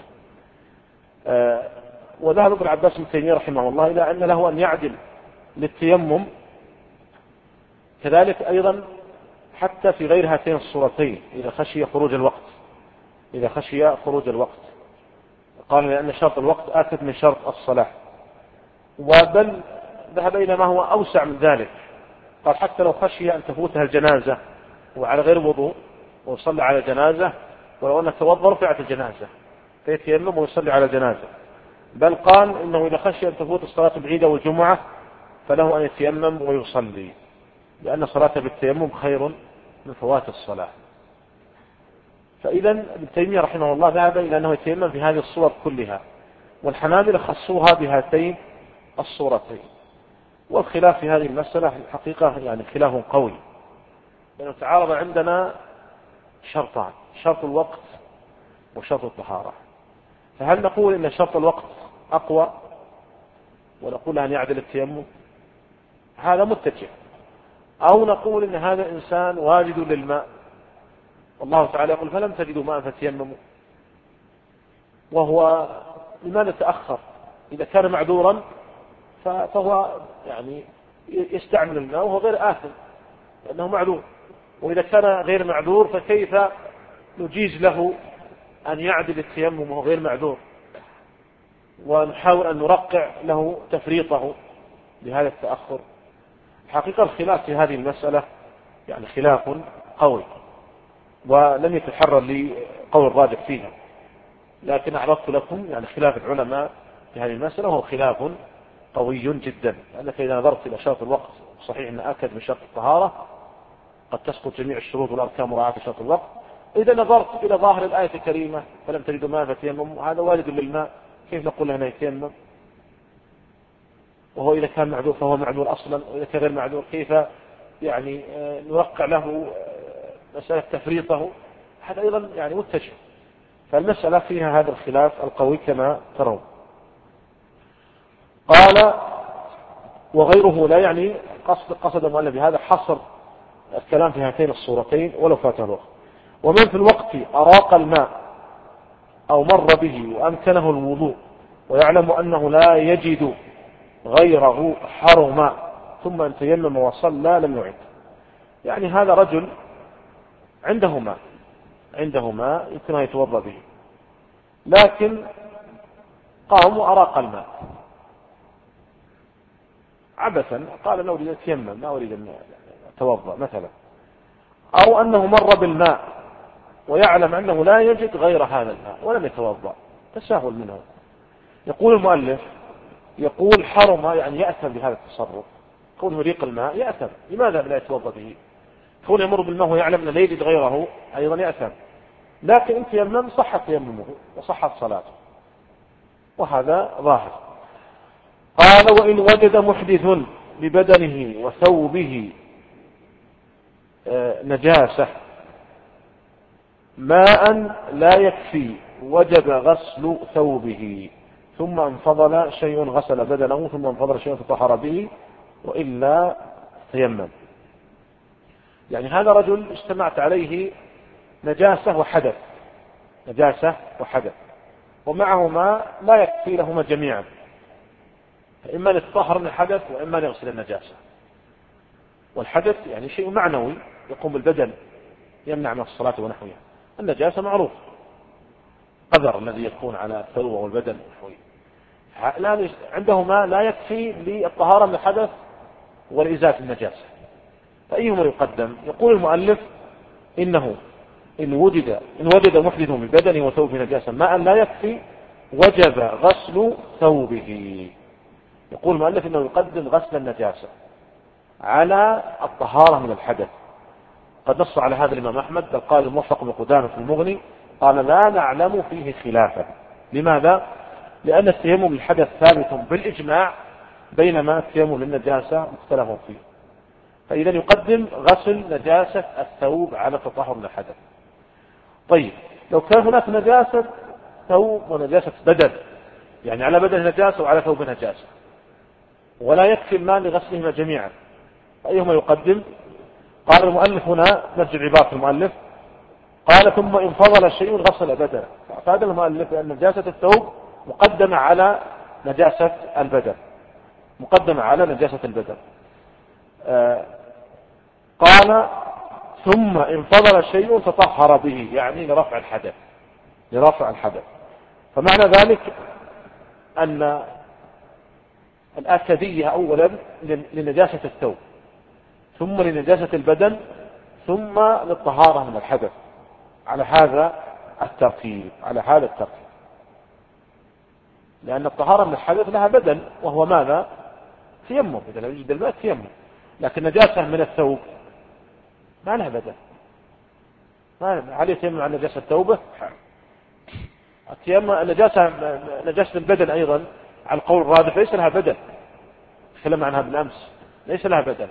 وذهب ابن عباس بن تيمية رحمه الله إلى أن له أن يعدل للتيمم كذلك أيضا حتى في غير هاتين الصورتين إذا خشي خروج الوقت، قال لأن شرط الوقت آكد من شرط الصلاة. وبل ذهب إلى ما هو أوسع من ذلك، قال حتى لو خشي أن تفوتها الجنازة وعلى غير وضوء ويصلي على جنازة، ولو أن توضأ رفعت الجنازة فيتيمم ويصلي على جنازة، بل قال إنه إذا خشي أن تفوت الصلاة العيد والجمعة فله أن يتيمم ويصلي، لأن صلاة بالتيمم خير من فوات الصلاة. فإذا ابن تيمية رحمه الله ذهب إلى أنه يتيمم في هذه الصور كلها، والحنابلة خصوها بهاتين الصورتين. والخلاف في هذه المسألة الحقيقة يعني خلاف قوي، لأنه تعارض عندنا شرطان، شرط الوقت وشرط الطهارة. فهل نقول إن شرط الوقت أقوى ونقول أن يعدل التيمم؟ هذا متجه. أو نقول إن هذا إنسان واجد للماء، والله تعالى يقول فلم تجدوا ماء فتيمموا، وهو لماذا تأخر؟ إذا كان معذورا فهو يعني يستعمل الماء وهو غير آثم لأنه معذور، وإذا كان غير معذور فكيف نجيز له أن يعدل التيمم وهو غير معذور، ونحاول أن نرقع له تفريطه بهذا التأخر. حقيقة الخلاف في هذه المسألة يعني خلاف قوي، ولم يتحرر لي قول الراجح فيها. لكن أعرضت لكم يعني خلاف العلماء في هذه المسألة، وهو خلاف قوي جدا، لأنك إذا نظرت إلى شرط الوقت صحيح أن أكد من شرط الطهارة، قد تسقط جميع الشروط والأركان مراعاة شرط الوقت. إذا نظرت إلى ظاهر الآية الكريمة فلم تجدوا ماء فتيمموا، هذا وارد للماء، كيف نقول هنا يتيمم؟ وهو إذا كان معذور فهو معذور أصلا، وإذا كان غير معذور كيف يعني نوقع له مسألة تفريطه؟ هذا أيضا يعني متجه. فالمسألة فيها هذا الخلاف القوي كما ترون. قال وغيره لا يعني قصد المؤلف بهذا حصر الكلام في هاتين الصورتين ولو فاته الوقت. ومن في الوقت أراق الماء أو مر به وأمكنه الوضوء ويعلم أنه لا يجد غيره حرم ثم أن تيمم وصلى لم يعد. يعني هذا رجل عنده ماء يمكن أن يتوضأ به، لكن قام وأراق الماء عبثا، قال لا أريد أتيمم، لا أريد أن أتوضأ مثلا، أو أنه مر بالماء ويعلم أنه لا يجد غير هذا الماء ولم يتوضأ، تساهل منه. يقول المؤلف يقول حرم يعني يأثم بهذا التصرف، كونه يريق الماء يأثم، لماذا لا يتوضأ به؟ كونه يمر بالماء ويعلم أنه لا يجد غيره أيضا يأثم، لكن إن تيمم صحت تيممه وصحت صلاته، وهذا ظاهر. قال وإن وجد محدث ببدنه وثوبه نجاسة ماء لا يكفي وجب غسل ثوبه، ثم انفضل شيء غسل بدنه، ثم انفضل شيء تطهر به، وإلا تيمم. يعني هذا رجل اجتمعت عليه نجاسة وحدث، ومعهما لا يكفي لهما جميعا، إما يتطهر من الحدث وإما يغسل النجاسة. والحدث يعني شيء معنوي يقوم بالبدن يمنع من الصلاة ونحوها. النجاسة معروف، قدر الذي يكون على الثوب والبدن عندهما لا يكفي للطهارة من الحدث والإزالة النجاسة، فأيهما يقدم؟ يقول المؤلف إنه إن وجد محدث من بدنه وثوبه نجاسة ماء لا يكفي وجب غسل ثوبه. يقول المؤلف إنه يقدم غسل النجاسة على الطهارة من الحدث. قد نص على هذا الإمام أحمد، بل قال الموفق بن قدامة في المغني قال لا نعلم فيه خلافا. لماذا؟ لأن التيمم للحدث ثابت بالإجماع، بينما التيمم للنجاسة مختلف فيه. فإذا يقدم غسل نجاسة الثوب على التطهر من الحدث. طيب لو كان هناك نجاسة ثوب ونجاسة بدن، يعني على بدن نجاسة وعلى ثوب نجاسة، ولا يكفي الماء لغسلهما جميعا، فأيهما يقدم؟ قال المؤلف هنا نرجع عبارة المؤلف، قال ثم إن فضل شيء غسل بدنه. فهذا المؤلف أن نجاسة الثوب مقدمة على نجاسة البدن، قال ثم إن فضل شيء تطهر به، يعني لرفع الحدث. فمعنى ذلك أن الآكدية أولا لنجاسة الثوب، ثم لنجاسة البدن، ثم للطهارة من الحدث، على هذا الترتيب. لأن الطهارة من الحدث لها بدن، وهو ماذا؟ تيمم، إذا لم يوجد الماء تيمم. لكن نجاسة من الثوب ما لها بدن، عليه تيمم عن نجاسة التوبة. نجاسة البدن أيضا على القول الراجح ليس لها بدن، تكلم عنها بالأمس، ليس لها بدن.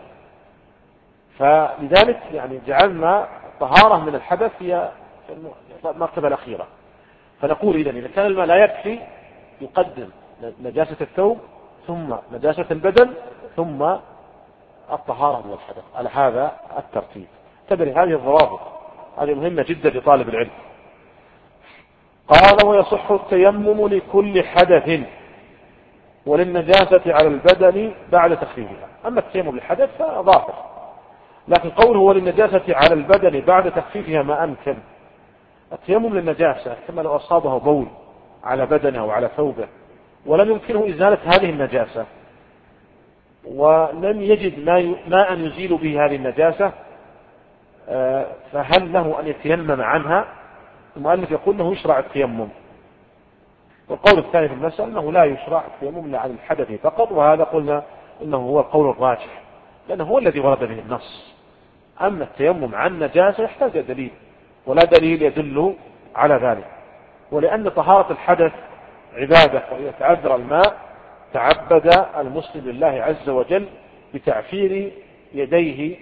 فلذلك يعني جعلنا الطهارة من الحدث هي المرتبة الأخيرة. فنقول إذا كان الماء لا يكفي يقدم نجاسة الثوب، ثم نجاسة البدن، ثم الطهارة من الحدث، على هذا الترتيب. تدري هذه الضوابط هذه مهمة جدا لطالب العلم. قال ويصح التيمم لكل حدث وللنجاسة على البدن بعد تخفيفها. أما التيمم للحدث فظاهر، لكن قوله وللنجاسة على البدن بعد تخفيفها ما أمكن. التيمم للنجاسة كما لو أصابه بول على بدنه أو على ثوبه ولم يمكنه إزالة هذه النجاسة، ولم يجد ماء يزيل به هذه النجاسة، فهل له أن يتيمم عنها؟ المؤلف يقول له يشرع التيمم والقول الثاني في المسألة أنه لا يشرع التيمم إلا عن الحدث فقط، وهذا قلنا إنه هو القول الراجح لأنه هو الذي ورد به النص. أما التيمم عن نجاسة يحتاج دليل، ولا دليل يدل على ذلك. ولأن طهارة الحدث عبادة، وإذا تعذر الماء تعبد المسلم لله عز وجل بتعفير يديه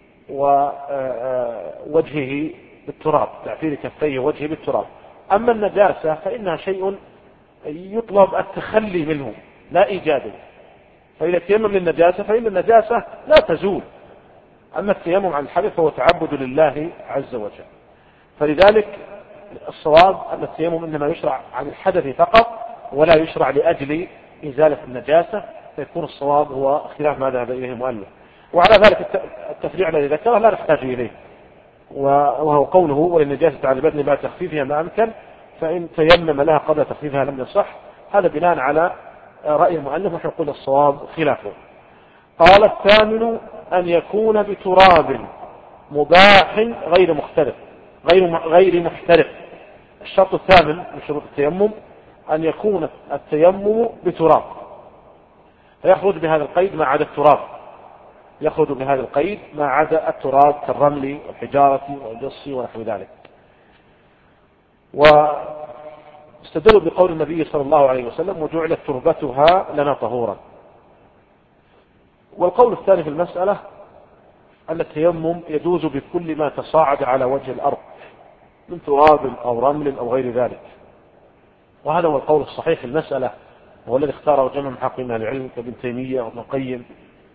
ووجهه بالتراب، تعفير كفيه ووجهه بالتراب. أما النجاسة فإنها شيء يطلب التخلي منه لا إيجاده، فإذا تيمم للنجاسة فإن النجاسة لا تزول. أما التيمم عن الحدث فهو تعبد لله عز وجل. فلذلك الصواب أن التيمم إنما يشرع عن الحدث فقط ولا يشرع لأجل إزالة النجاسة، فيكون الصواب هو خلاف ما ذهب إليه المؤلف. وعلى ذلك التفريع الذي ذكره لا نحتاج إليه، وهو قوله وللنجاسة على البدن بعد تخفيفها ما أمكن، فإن تيمم لها قبل تخفيفها لم يصح. هذا بناء على رأي المؤلف، ونحن نقول الصواب خلافه. قال الثامن أن يكون بتراب مباح غير مختلف غير محترق. الشرط الثامن من شروط التيمم أن يكون التيمم بتراب، فيخرج بهذا القيد ما عدا التراب، يخرج بهذا القيد ما عدا التراب كالرمل والحجارة والجص ونحو ذلك. واستدلوا بقول النبي صلى الله عليه وسلم وجعلت تربتها لنا طهورا. والقول الثاني في المسألة أن التيمم يجوز بكل ما تصاعد على وجه الأرض من تراب أو رمل أو غير ذلك، وهذا هو القول الصحيح في المسألة، وهو الذي اختاره جمع محققين من العلم كابن تيمية وابن القيم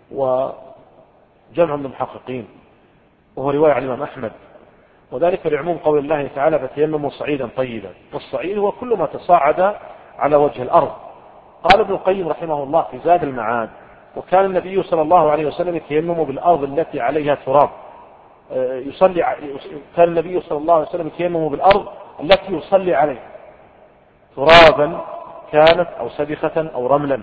وجمع من المحققين، وهو رواية عن الإمام أحمد، وذلك لعموم قول الله تعالى فتيمموا صعيدا طيبا، والصعيد هو كل ما تصاعد على وجه الأرض. قال ابن القيم رحمه الله في زاد المعاد وكان النبي صلى الله عليه وسلم يتيمم بالأرض التي عليها تراب، كان النبي صلى الله عليه وسلم يتيمم بالأرض التي يصلي عليها ترابا كانت أو سبخة أو رملا.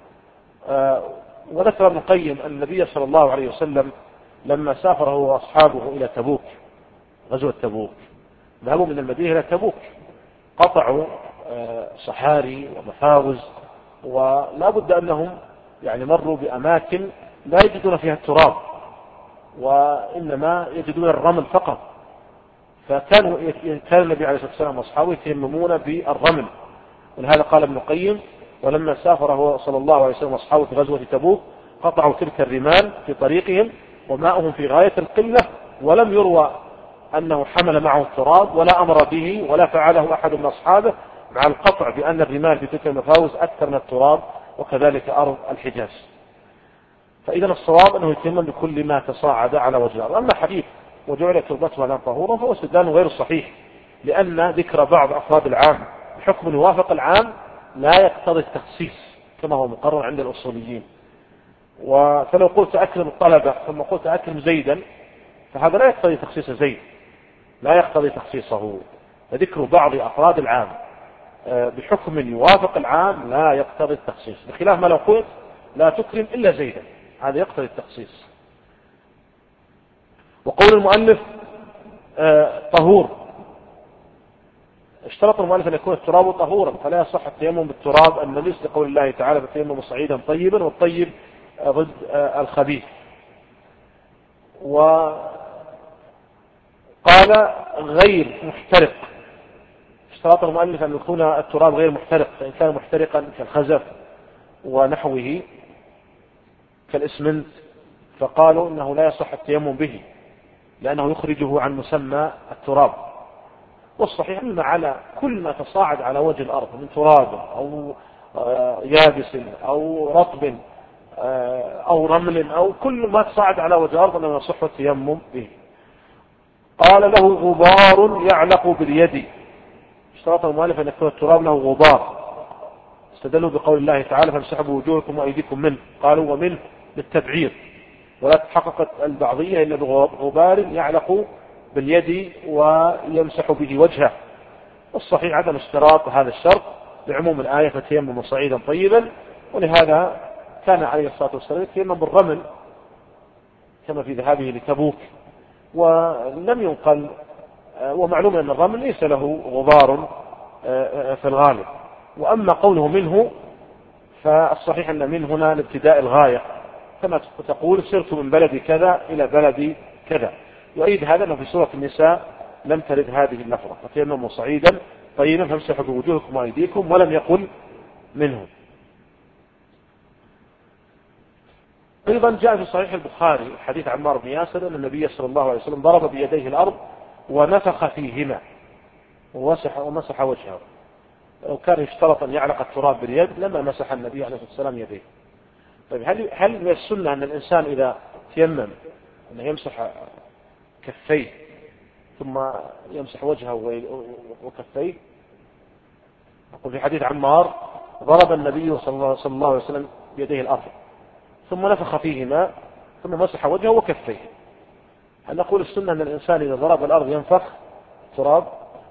وذكر ابن القيم أن النبي صلى الله عليه وسلم لما سافر هو وأصحابه إلى تبوك، غزوة تبوك، ذهبوا من المدينة إلى تبوك، قطعوا صحاري ومفاوز، ولا بد أنهم يعني مروا بأماكن لا يجدون فيها التراب وإنما يجدون الرمل فقط، كان النبي عليه الصلاة والسلام وأصحابه يتيممون بالرمل. ولهذا قال ابن القيم ولما سافر هو صلى الله عليه وسلم وأصحابه في غزوة تبوك قطعوا تلك الرمال في طريقهم وماؤهم في غاية القلة، ولم يروى أنه حمل معه التراب ولا أمر به ولا فعله أحد من أصحابه، مع القطع بأن الرمال في تلك المفاوز أكثر من التراب، وكذلك أرض الحجاز. فإذا الصواب أنه يتيمم بكل ما تصاعد على وجه الأرض. أما حديث وجعل تربتها لنا طهورا فهو استدلال غير صحيح، لأن ذكر بعض أفراد العام بحكم يوافق العام لا يقتضي التخصيص كما هو مقرر عند الأصوليين. فلو قلت أكرم الطلبة ثم قلت أكرم زيدا فهذا لا يقتضي تخصيص زيد، لا يقتضي تخصيصه. فذكر بعض أفراد العام بحكم يوافق العام لا يقتضي التخصيص، بخلاف ما لو قلت لا تكرم إلا زيدا، هذا يقتضي التخصيص. وقول المؤلف طهور، اشترط المؤلف أن يكون التراب طهورا، فلا يصح التيمم بالتراب النجس لقول الله تعالى فتيمموا صعيدا طيبا، والطيب ضد الخبيث. وقال غير محترق، اشترط المؤلف أن يكون التراب غير محترق، فإن كان محترقا كالخزف ونحوه كالإسمنت فقالوا إنه لا يصح التيمم به لأنه يخرجه عن مسمى التراب. والصحيح أن على كل ما تصاعد على وجه الأرض من تراب أو يابس أو رطب أو رمل أو كل ما تصاعد على وجه الأرض أنه يصح التيمم به. قال له غبار يعلق باليد، اشترط المؤلف أن يكون التراب له غبار، استدلوا بقول الله تعالى فامسحوا بوجوهكم وأيديكم منه، قالوا ومنه بالتبعير، ولا تحققت البعضية إلا بغبار يعلق باليد ويمسح به وجهه. والصحيح عدم اشتراط هذا الشرط بعموم الآية فتيمموا صعيدا طيبا، ولهذا كان عليه الصلاة والسلام يتيمم بالرمل كما في ذهابه لتبوك، ولم ينقل، ومعلوم أن الرمل ليس له غبار في الغالب، وأما قوله منه فالصحيح أن من هنا لابتداء الغاية، كما تقول سرت من بلد كذا إلى بلد كذا. يؤيد هذا أنه في سورة النساء لم ترد هذه اللفظة، فتيمموا صعيدا طيبا فامسحوا بوجوهكم وأيديكم، ولم يقل منه. أيضا جاء في صحيح البخاري حديث عمار بن ياسر أن النبي صلى الله عليه وسلم ضرب بيديه الأرض ونفخ فيهما ومسح وجهه. لو كان يشترط أن يعلق التراب باليد لما مسح النبي عليه الصلاة والسلام يديه. طيب هل من السنة أن الإنسان إذا تيمم أنه يمسح كفيه ثم يمسح وجهه وكفيه؟ أقول في حديث عمار ضرب النبي صلى الله عليه وسلم بيديه الأرض ثم نفخ فيهما ثم مسح وجهه وكفيه. هل نقول السنة أن الإنسان إذا ضرب الأرض ينفخ تراب؟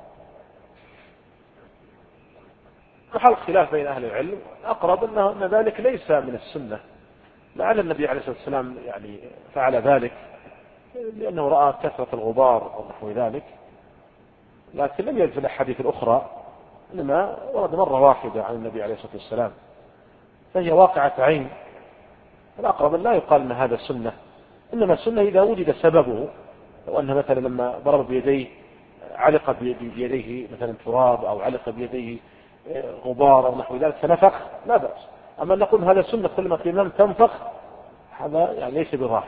محل خلاف بين أهل العلم، أقرب أن ذلك ليس من السنة، لعل النبي عليه الصلاة والسلام يعني فعل ذلك لأنه رأى كثرة الغبار أو نحو ذلك، لكن لم يرد في الأحاديث الأخرى، إنما ورد مرة واحدة عن النبي عليه الصلاة والسلام، فهي واقعة عين. الأقرب لا يقال أن هذا سنة، إنما السنة إذا وجد سببه، لو أنه مثلا لما ضرب بيديه علق بيديه مثلا تراب أو علق بيديه غبار أو نحو ذلك فنفخ لا بأس. أما نقول هذا سنة كل ما الإمام تنفخ، هذا يعني ليس بظاهر.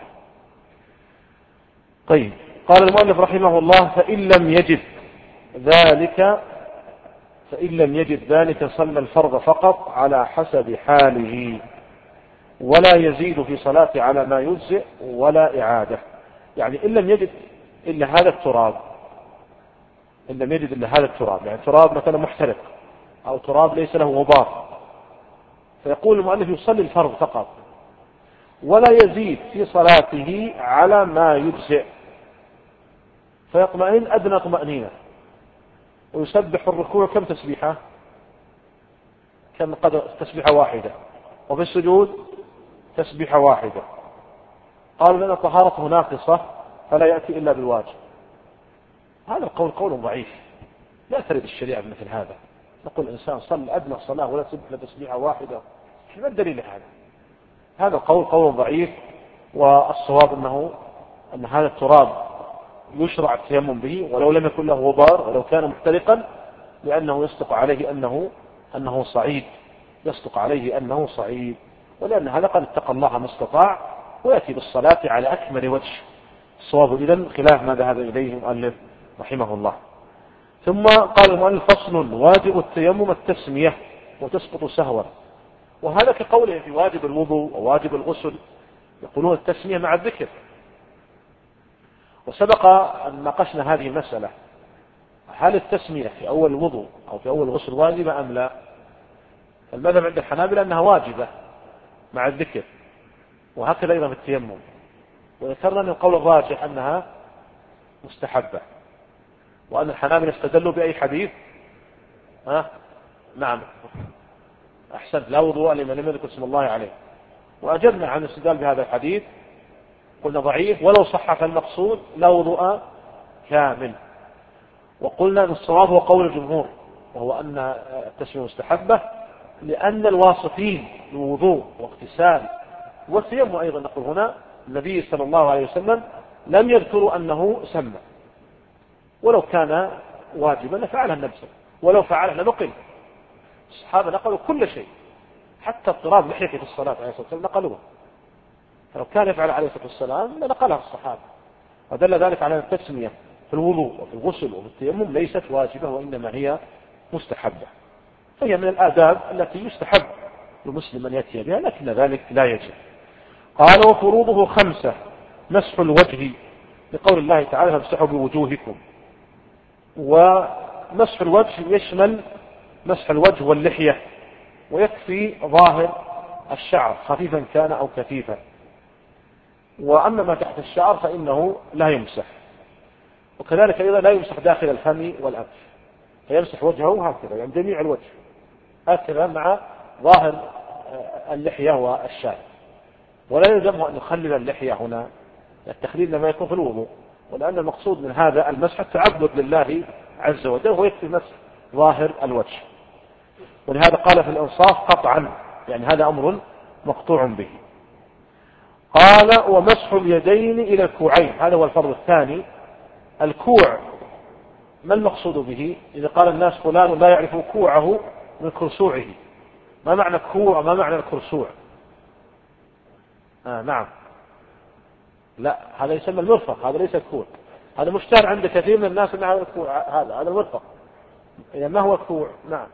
طيب، قال المؤلف رحمه الله فإن لم يجد ذلك صلى الفرض فقط على حسب حاله، ولا يزيد في صلاة على ما يجزئ ولا إعادة. يعني إن لم يجد إلا هذا التراب، يعني تراب مثلا محترق أو تراب ليس له غبار، فيقول المؤلف يصلي الفرض فقط ولا يزيد في صلاته على ما يجزئ، فيطمئن أدنى طمأنينة ويسبح الركوع كم تسبيحة؟ كم قدر تسبيحة واحدة، وفي السجود تسبيحة واحدة. قالوا لأن طهارته ناقصة فلا يأتي إلا بالواجب. هذا القول قول ضعيف، لا ترد الشريعة بمثل هذا. نقول الإنسان صلى أدنى صلاة ولا تسبح تسبيحة واحدة، ما الدليل هذا؟ هذا القول قول ضعيف، والصواب أن هذا التراب يشرع التيمم به ولو لم يكن له غبار ولو كان محترقا، لأنه يصدق عليه أنه صعيد، ولأن هذا قد اتقى الله ما استطاع ويأتي بالصلاة على أكمل وجه. الصواب إذن خلاف ما ذهب إليه المؤلف رحمه الله. ثم قال المؤلف فصل واجب التيمم التسمية وتسقط سهوا، وهذا كقوله في واجب الوضوء وواجب الغسل، يقولون التسمية مع الذكر. وسبق أن ناقشنا هذه المسألة، هل التسمية في أول الوضوء أو في أول الغسل واجبة أم لا؟ المذهب عند الحنابلة أنها واجبة مع الذكر، وهكذا أيضا في التيمم. وذكرنا أن القول الراجح أنها مستحبة، وأن الحنابلة استدلوا بأي حديث؟ نعم أحسنت، لا وضوء لمن لم يذكر اسم الله عليه. وأجبنا عن الاستدلال بهذا الحديث، قلنا ضعيف ولو صح فالمقصود لا وضوء كامل. وقلنا أن الصواب هو قول الجمهور، وهو أن التسمية مستحبة لأن الواصفين للوضوء واغتسال والتيمم أيضا، نقول هنا النبي صلى الله عليه وسلم لم يذكروا أنه سمى، ولو كان واجبا لفعلها النبي، ولو فعلها لنقل. الصحابة نقلوا كل شيء، حتى اضطراب لحيته في الصلاة عليه الصلاة والسلام نقلوه، فلو كان يفعل عليه الصلاة والسلام لنقلها الصحابة. ودل ذلك على التسمية في الوضوء وفي الغسل وفي التيمم ليست واجبة، وإنما هي مستحبة، فهي من الآداب التي يستحب للمسلم أن يأتي بها، لكن ذلك لا يجب. قال وفروضه 5: مسح الوجه، لقول الله تعالى فامسحوا بوجوهكم. ومسح الوجه يشمل مسح الوجه واللحية، ويكفي ظاهر الشعر خفيفا كان أو كثيفا، وأما ما تحت الشعر فإنه لا يمسح. وكذلك أيضا لا يمسح داخل الفم والأنف، فيمسح وجهه هكذا، يعني جميع الوجه هكذا مع ظاهر اللحية والشارب، ولا يلزمه أن يخلل اللحية هنا، التخليل لما يكون في الوضوء، ولأن المقصود من هذا المسح التعبد لله عز وجل، ويكفي مسح ظاهر الوجه. ولهذا قال في الإنصاف قطعا، يعني هذا أمر مقطوع به. قال ومسح اليدين إلى الكوعين، هذا هو الفرض الثاني. الكوع ما المقصود به؟ إذا قال الناس فلان لا يعرف كوعه من كرسوعه، ما معنى كوع وما معنى الكرسوع؟ نعم، لا هذا يسمى المرفق، هذا ليس الكوع، هذا مشتهر عند كثير من الناس أن هذا الكوع، هذا المرفق. إذا ما هو الكوع؟ نعم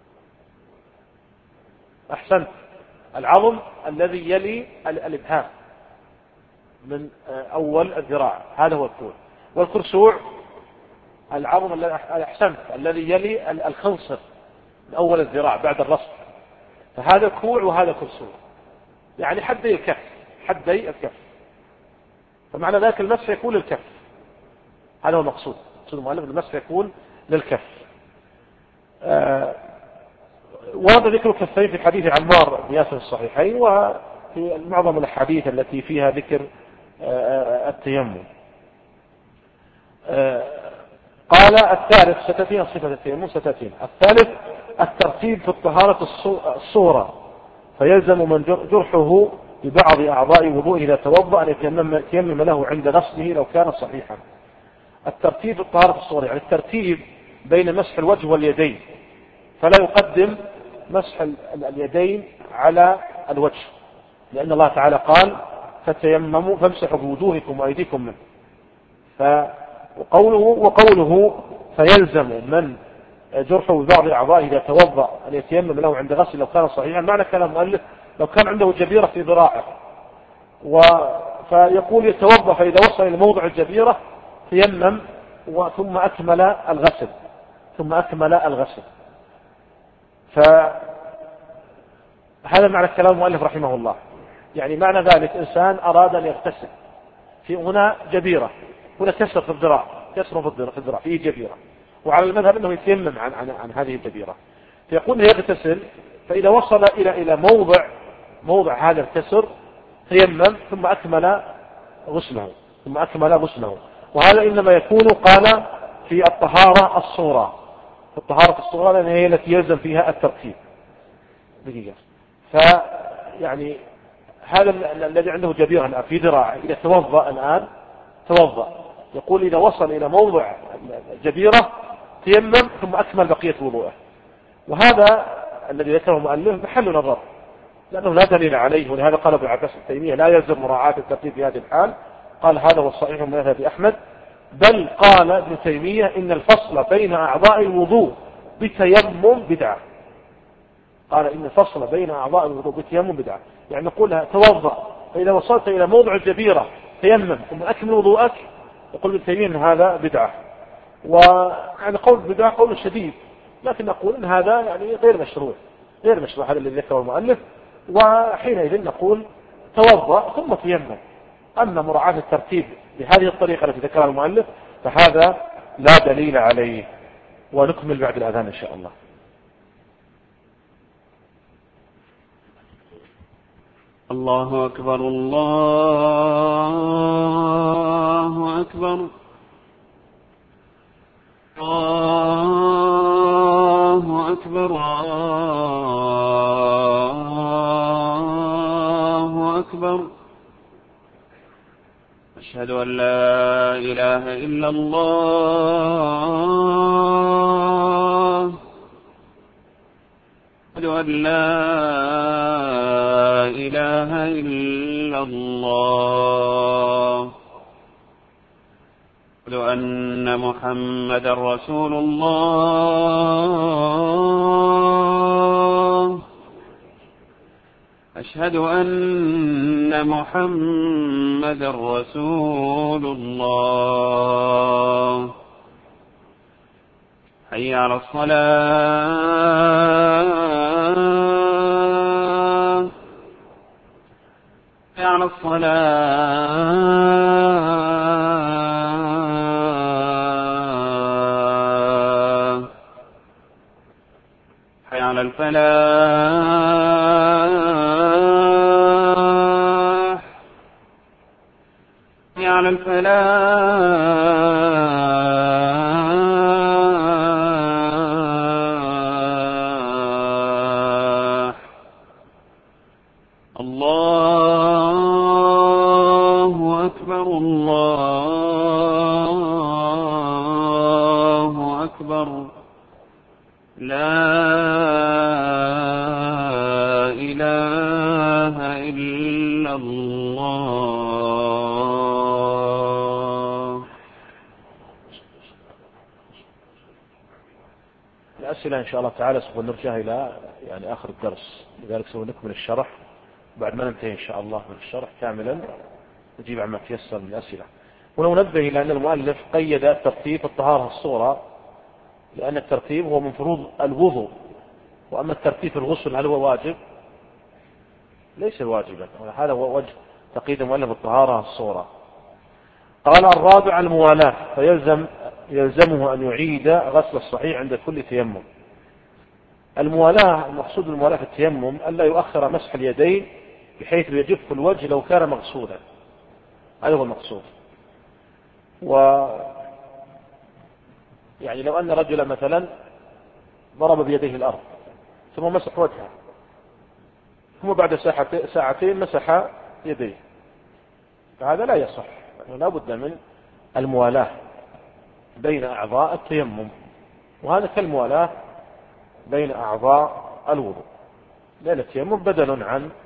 أحسنت، العظم الذي يلي الإبهام من أول الذراع، هذا هو الكوع. والكرسوع العظم أحسنت الذي يلي الخنصر من أول الذراع بعد الرصد، فهذا كوع وهذا كرسوع، يعني حدي الكف، حدي الكف، فمعنى ذلك المسح يكون للكف، هذا هو المقصود، مقصود المؤلف المسح يكون للكف. ورد ذكر الكفين في حديث عمار بن ياسر الصحيحين، وفي معظم الأحاديث التي فيها ذكر التيمم. قال الثالث ستأتين صفة التيمم ستأتين. الثالث الترتيب في الطهارة الصورة، فيلزم من جرحه ببعض أعضاء وضوءه إذا توضأ أن يتيمم له عند غسله لو كان صحيحا. الترتيب في الطهارة الصورة يعني الترتيب بين مسح الوجه واليدين، فلا يقدم مسح اليدين على الوجه، لأن الله تعالى قال فتيمموا فامسحوا بوجوهكم وأيديكم منه. وقوله فيلزم من جرحه ببعض أعضائه إذا توضأ أن يتيمم له عند غسل لو كان صحيحا، معنى كلام المؤلف لو كان عنده جبيرة في ذراعه فيقول يتوضأ، فإذا وصل إلى موضع الجبيرة تيمم ثم أكمل الغسل. فهذا معنى كلام المؤلف رحمه الله، يعني معنى ذلك إنسان أراد أن يغتسل، في هنا جبيرة، هنا كسر في الذراع، فيه جبيرة، وعلى المذهب أنه يتيمم عن هذه الجبيرة، فيقول يغتسل، فإذا وصل إلى موضع هذا الكسر تيمم ثم أكمل غسله. وهذا إنما يكون قال في الطهارة الصورة لأن هي التي يلزم فيها الترتيب. فيعني هذا الذي عنده جبيرة في ذراعه إذا توضأ يقول إذا وصل إلى موضع الجبيرة تيمم ثم أكمل بقية وضوءه. وهذا الذي ذكره المؤلف محل نظر، لأنه لا دليل عليه، ولهذا قال ابن عباس التيمية لا يلزم مراعاة الترتيب في هذه الحال. قال هذا هو الصحيح من مذهب أحمد، بل قال ابن تيمية إن الفصل بين أعضاء الوضوء بتيمم بدعة. قال إن الفصل بين أعضاء الوضوء بتيمم بدعة، يعني نقولها توضأ فإذا وصلت إلى موضع الجبيرة تيمم ثم أكمل وضوءك، يقول ابن تيمية إن هذا بدعة. ويعني قول بدعة قول شديد، لكن نقول إن هذا يعني غير مشروع هذا الذي ذكره المؤلف، وحينئذ نقول توضأ ثم تيمم. أما مراعاة الترتيب بهذه الطريقة التي ذكرها المؤلف فهذا لا دليل عليه. ونكمل بعد الأذان إن شاء الله. الله أكبر الله أكبر الله أكبر الله أكبر. أشهد أن لا إله إلا الله، أشهد أن لا إله إلا الله، أشهد أن محمدا رسول الله، أشهد أن محمدا رسول الله. حي على الصلاة، حي على الصلاة، حي على الفلاح، حي على الفلاح. لا إله إلا الله. الأسئلة إن شاء الله تعالى سوف نرجع إلى يعني آخر الدرس، لذلك سوف نكمل الشرح بعد ما ننتهي إن شاء الله من الشرح كاملا نجيب عما تيسر من الأسئلة. ولو نبه إلى أن المؤلف قيد الترتيب في الطهارة الصغرى، لأن الترتيب هو من فروض الوضوء، وأما الترتيب في الغسل هل هو واجب؟ ليس واجبا، هذا هو وجه تقييد المؤلف الطهارة الصغرى. قال الرابع الموالاة، فيلزمه أن يعيد غسل الصحيح عند كل تيمم. الموالاة، المقصود الموالاة في التيمم ألا يؤخر مسح اليدين بحيث يجف الوجه لو كان مغسولا، هذا هو المقصود. يعني لو أن رجلا مثلا ضرب بيديه الأرض ثم مسح وجهه، ثم بعد ساعتين مسح يديه، فهذا لا يصح، لا بد من الموالاة بين أعضاء التيمم، وهذا كالموالاة بين أعضاء الوضوء، لأن التيمم بدل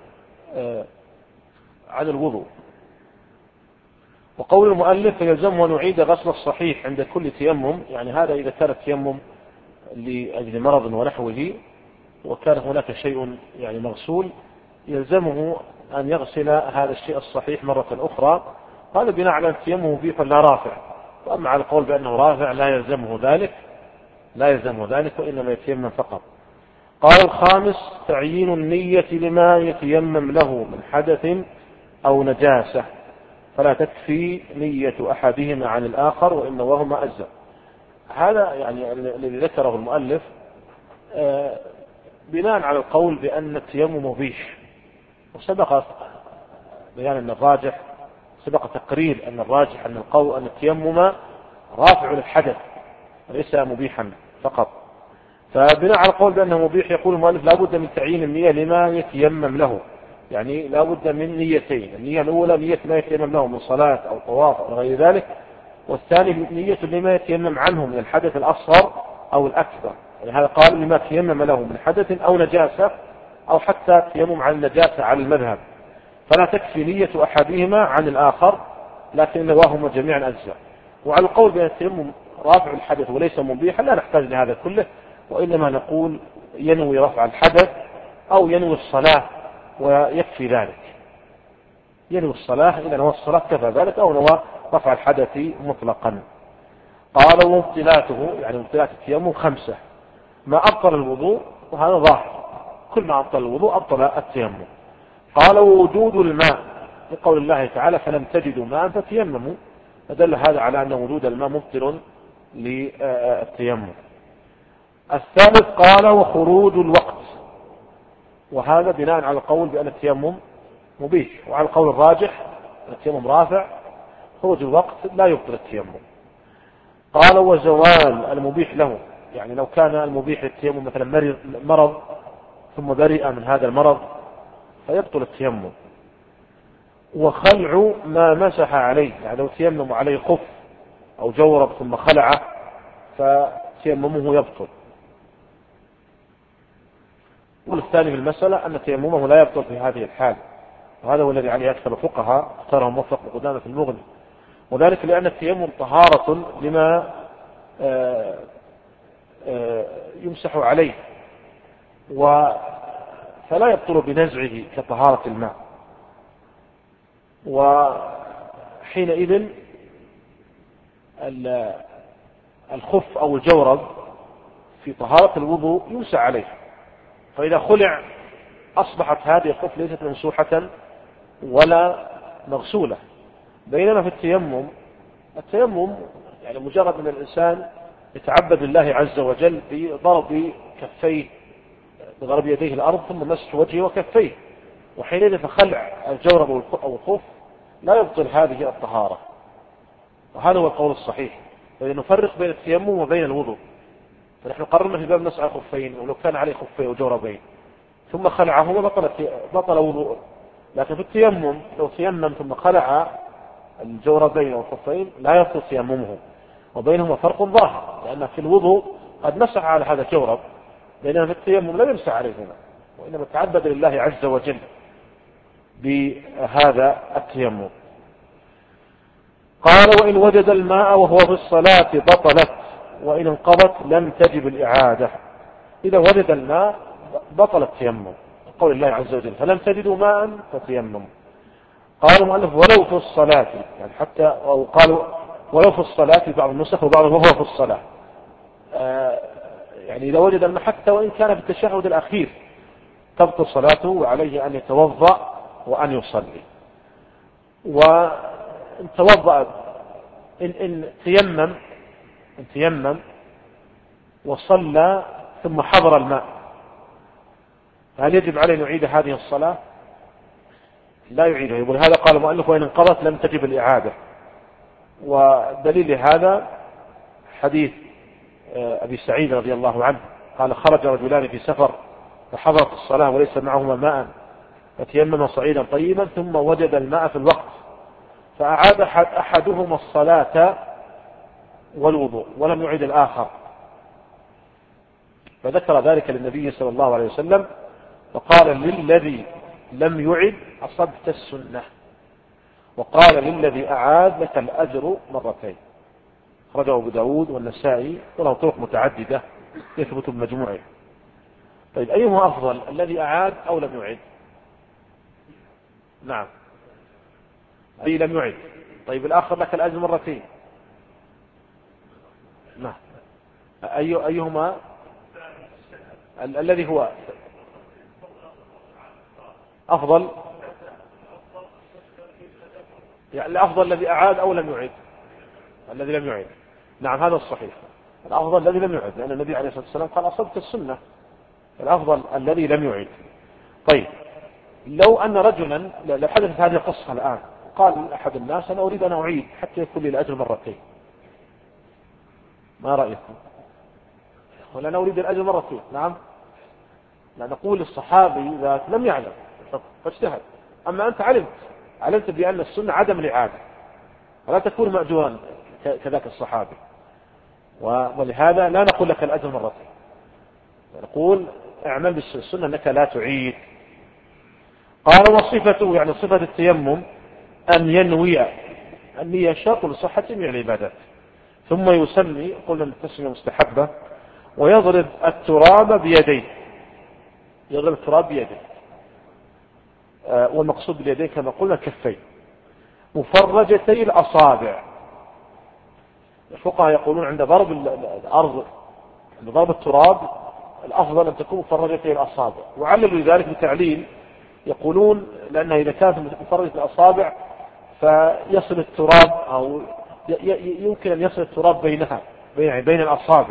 عن الوضوء. وقول المؤلف فيلزمه أن يعيد غسل الصحيح عند كل تيمم، يعني هذا إذا كان التيمم لأجل مرض ونحوه وكان هناك شيء يعني مغسول، يلزمه أن يغسل هذا الشيء الصحيح مرة أخرى. هذا بناء على التيمم مبيح لا رافع، وأما على القول بأنه رافع لا يلزمه ذلك وإنما يتيمم فقط. قال الخامس تعيين النية لما يتيمم له من حدث أو نجاسة، فلا تكفي نية أحدهما عن الآخر وإن نواهما أجزم. هذا يعني الذي ذكره المؤلف بناء على القول بأن التيمم مبيح، وسبق بيان أن الراجح، سبق تقرير أن الراجح أن القول أن التيمم رافع للحدث وليس مبيحا فقط. فبناء على القول بأنه مبيح يقول المؤلف لا بد من تعيين النية لما يتيمم له، يعني لا بد من نيتين، النية الأولى نية ما يتيمم له من صلاة أو طواف أو غير ذلك، والثاني نية لما يتيمم عنه من الحدث الأصغر أو الأكبر، يعني هذا قال لما تيمم له من حدث أو نجاسة أو حتى تيمم عن النجاسة على المذهب، فلا تكفي نية أحدهما عن الآخر لكن نواهما جميعا أجزاء. وعلى القول بأن التيمم رافع الحدث وليس مبيحا لا نحتاج لهذا كله، وإنما نقول ينوي رفع الحدث أو ينوي الصلاة ويكفي ذلك، ينوي الصلاة إذا نوى الصلاة كفى ذلك، أو نوى رفع الحدث مطلقا. قال ومبطلاته، يعني مبطلات التيمم 5: ما أبطل الوضوء، وهذا ظاهر، كل ما أبطل الوضوء أبطل التيمم. قال ووجود الماء، لقول الله تعالى فلم تجدوا ماء فتيمموا، فدل هذا على أن وجود الماء مبطل للتيمم. الثالث قال وخروج الوقت، وهذا بناء على القول بأن التيمم مبيح، وعلى القول الراجح أن التيمم رافع، خروج الوقت لا يبطل التيمم. قال وزوال المبيح له، يعني لو كان المبيح للتيمم مثلا مرض ثم برئ من هذا المرض فيبطل التيمم. وخلع ما مسح عليه، يعني لو تيمم عليه خف أو جورب ثم خلعه فتيممه يبطل. والثاني في المسألة أن تيممه لا يبطل في هذه الحال، وهذا هو الذي عليه أكثر الفقهاء اختاره موفق قدامة في المغني، وذلك لأن التيمم طهارة لما يمسح عليه، فلا يبطل بنزعه كطهارة الماء، وحينئذ الخف أو الجورب في طهارة الوضوء يمسح عليه، فإذا خلع أصبحت هذه الخف ليست ممسوحة ولا مغسولة. بينما في التيمم يعني مجرد من الإنسان يتعبد الله عز وجل بضرب كفيه، بضرب يديه الأرض ثم مسح وجهه وكفيه، وحينئذ فخلع الجورب أو الخف لا يبطل هذه الطهارة، وهذا هو القول الصحيح. فإذا نفرق بين التيمم وبين الوضوء، فنحن قررنا في باب مسح الخفين، ولو كان عليه خفين وجوربين ثم خلعهما بطل وضوء. لكن في التيمم لو تيمم ثم خلع الجوربين والخفين لا يبطل تيممه، وبينهما فرق ظاهر، لأن في الوضوء قد مسح على هذا الجورب لأننا في التيمم لا يمسح عليهما، وإنما تعبد لله عز وجل بهذا التيمم. قال وإن وجد الماء وهو في الصلاة بطلت، وإن انقضت لم تجب الإعادة. إذا وجد الماء بطل التيمم، قول الله عز وجل فلم تجدوا ماء فتيمموا. قال المؤلف ولو في الصلاة، يعني حتى أو قالوا ولو في الصلاة في بعض النسخ وبعض وهو في الصلاة، يعني إذا وجد الماء حتى وإن كان في التشهد الأخير تبطل صلاته وعليه أن يتوضأ وأن يصلي. وإن توضأ إن تيمم وصلى ثم حضر الماء، هل يجب عليه أن يعيد هذه الصلاة؟ لا يعيدها. ولهذا قال المؤلف وإن انقضت لم تجب الإعادة. ودليل هذا حديث أبي سعيد رضي الله عنه قال خرج رجلان في سفر فحضرت الصلاة وليس معهما ماء فتيمم صعيدا طيبا ثم وجد الماء في الوقت فأعاد أحدهما الصلاة والوضوء ولم يعيد الآخر، فذكر ذلك للنبي صلى الله عليه وسلم فقال للذي لم يعد أصبت السنة، وقال للذي أعاد لك الأجر مرتين. خرجه أبو داود والنسائي وله طرق متعددة يثبت بمجموعه. طيب أيهما أفضل، الذي أعاد أو لم يعد؟ نعم الذي لم يعد. طيب الآخر لك الأجر مرتين. نعم أيهما الذي هو أفضل؟ يعني الأفضل الذي أعاد أو لم يعد؟ الذي لم يعد. نعم هذا الصحيح، الأفضل الذي لم يعد، لأن النبي عليه الصلاة والسلام قال أصبت السنة، الأفضل الذي لم يعد. طيب لو أن رجلا لو حدثت هذه القصة الآن قال أحد الناس أنا أريد أن أعيد حتى يكون لي الأجر مرتين، ما رأيكم؟ ولا أنا أريد الأجر مرتين؟ نعم لا نقول للصحابي ذات لم يعلم فاجتهد، أما أنت علمت بأن السنة عدم الإعادة ولا تكون مأجورا كذاك الصحابي، ولهذا لا نقول لك الأجر مرتين، نقول اعمل بالسنة أنك لا تعيد. قال وصفته يعني صفة التيمم أن ينوي، النية شرط لصحة جميع العبادات، ثم يسمي قلنا التسمية مستحبة ويضرب التراب بيديه، يضرب التراب بيديه، والمقصود باليدين كما قلنا كفين مفرجتي الأصابع. الفقهاء يقولون عند ضرب الأرض عند ضرب التراب الأفضل أن تكون مفرجتي الأصابع، وعللوا ذلك بتعليل يقولون لأنها إذا كانت مفرجة الأصابع فيصل التراب أو يمكن أن يصل التراب بينها بين الأصابع،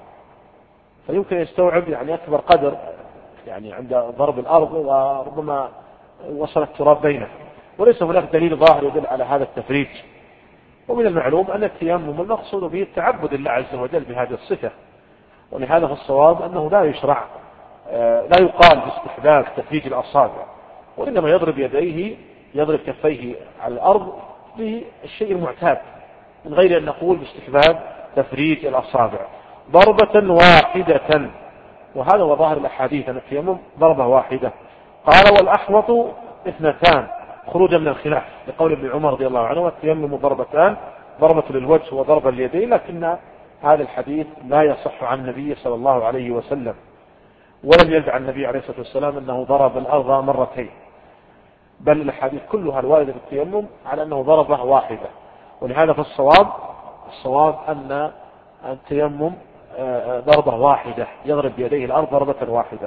فيمكن يستوعب يعني أكبر قدر يعني عند ضرب الأرض وربما وصل التراب بينه، وليس هناك دليل ظاهر يدل على هذا التفريج. ومن المعلوم أن التيمم المقصود به التعبد لله عز وجل بهذه الصفة، ولهذا في الصواب أنه لا يشرع لا يقال باستحباب تفريج الأصابع، وإنما يضرب يديه يضرب كفيه على الأرض بالشيء المعتاد من غير أن نقول باستحباب تفريج الأصابع ضربة واحدة، وهذا هو ظاهر الأحاديث أن التيمم ضربة واحدة. قال والأحوط اثنتان خروجا من الخلاف لقول ابن عمر رضي الله عنه التيمم ضربتان، ضربة للوجه وضربة لليدين، لكن هذا الحديث لا يصح عن النبي صلى الله عليه وسلم، ولم يرد عن النبي عليه الصلاة والسلام أنه ضرب الأرض مرتين، بل الحديث كلها الواردة في التيمم على أنه ضربة واحدة. ولهذا في الصواب أن التيمم ضربة واحدة يضرب بيديه الأرض ضربة واحدة،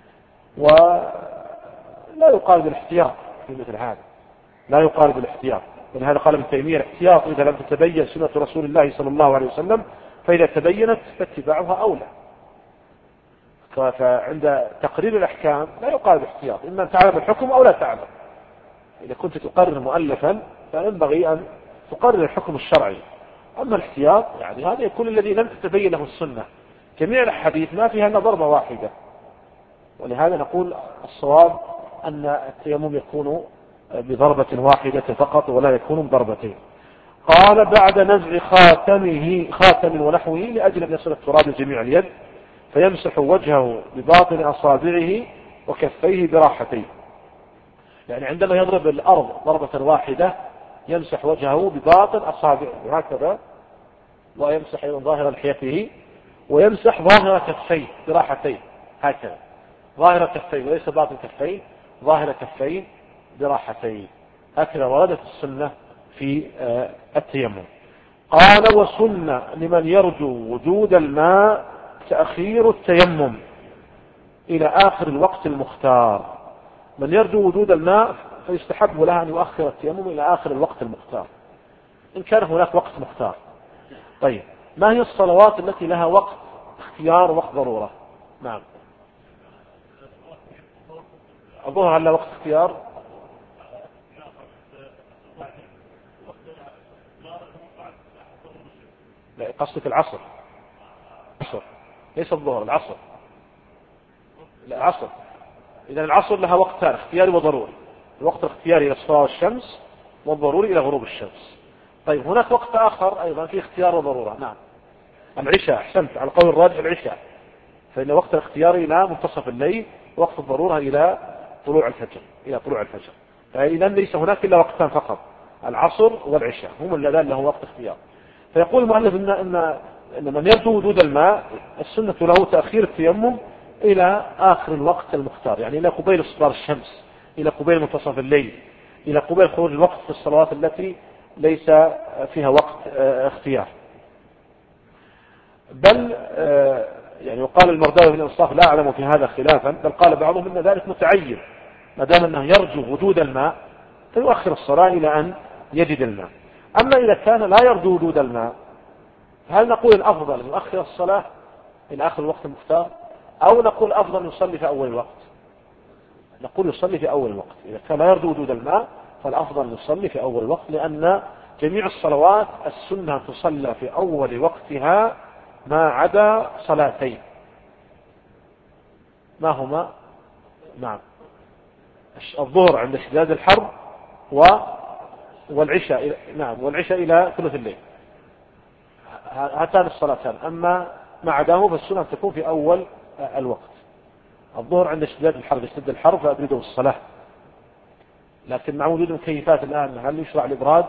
ولا يقال بالاحتياط في مثل هذا، لا يقال بالاحتياط. ولهذا قال ابن تيمية الاحتياط إذا لم تتبين سنة رسول الله صلى الله عليه وسلم فإذا تبينت فاتباعها أولى. فعند تقرير الأحكام لا يقال بالاحتياط، إما أن تعلم الحكم أو لا تعلم. إذا كنت تقرر مؤلفا فينبغي أن تقرر الحكم الشرعي، أما الاحتياط يعني هذا يكون الذي لم تتبين له السنة. جميع الحديث ما فيها إلا ضربة واحدة، ولهذا نقول الصواب أن التيمم يكون بضربة واحدة فقط ولا يكون بضربتين. قال بعد نزع خاتم ونحوه لأجل أن يصل التراب لجميع اليد، فيمسح وجهه بباطن أصابعه وكفيه براحتين. يعني عندما يضرب الأرض ضربة واحدة يمسح وجهه بباطن أصابعه هكذا، ويمسح أيضا ظاهر لحيته، ويمسح ظاهر كفيه براحتين هكذا، ظاهر كفيه وليس باطن كفيه، ظاهر كفيه براحتين. هكذا وردت السنة في التيمم. قال: وسنة لمن يرجو وجود الماء تأخير التيمم إلى آخر الوقت المختار. من يرجو وجود الماء فيستحب له أن يؤخر التيمم إلى آخر الوقت المختار إن كان هناك وقت مختار. طيب، ما هي الصلوات التي لها وقت اختيار ووقت ضرورة؟ نعم. الظهر على وقت اختيار؟ لا، قصدك العصر. ليس الظهر، العصر. لا، العصر. إذا العصر لها وقتان، اختياري وضروري. الوقت الاختياري إلى اصفرار الشمس، والضروري إلى غروب الشمس. طيب، هناك وقت آخر أيضا في اختيار وضرورة. نعم، العشاء. أحسنت، على القول الراجح العشاء، فإن وقت الاختيار إلى منتصف الليل، وقت الضرورة إلى طلوع الفجر. فإذا ليس هناك إلا وقتان فقط، العصر والعشاء، هم اللذان له وقت اختيار. فيقول المؤلف إن من يرجو وجود الماء السنة له تأخير التيمم إلى آخر الوقت المختار، يعني إلى قبيل اصفرار الشمس، إلى قبيل منتصف الليل، إلى قبيل خروج الوقت في الصلوات التي ليس فيها وقت اختيار. بل يعني وقال المرداوي في الإنصاف: لا أعلم في هذا خلافا، بل قال بعضهم إن ذلك متعين، ما دام أنه يرجو وجود الماء فيؤخر الصلاة إلى أن يجد الماء. أما إذا كان لا يرجو وجود الماء، هل نقول الأفضل يؤخر الصلاة إلى آخر الوقت المختار، أو نقول أفضل يصلي في أول الوقت؟ نقول يصلي في أول الوقت. إذا كان لا يرجو وجود الماء فالأفضل يصلي في أول الوقت، لأن جميع الصلوات السنة تصلى في أول وقتها ما عدا صلاتين. ما هما؟ نعم، الظهر عند اشتداد الحر والعشاء. نعم، والعشاء إلى ثلث الليل، هاتان الصلاتان. أما ما عداه فالسنة تكون في أول الوقت. الظهر عند اشتداد الحر، اشتد الحر فأبردوا بالصلاة. لكن مع وجود المكيفات الآن هل يشرع الإبراد؟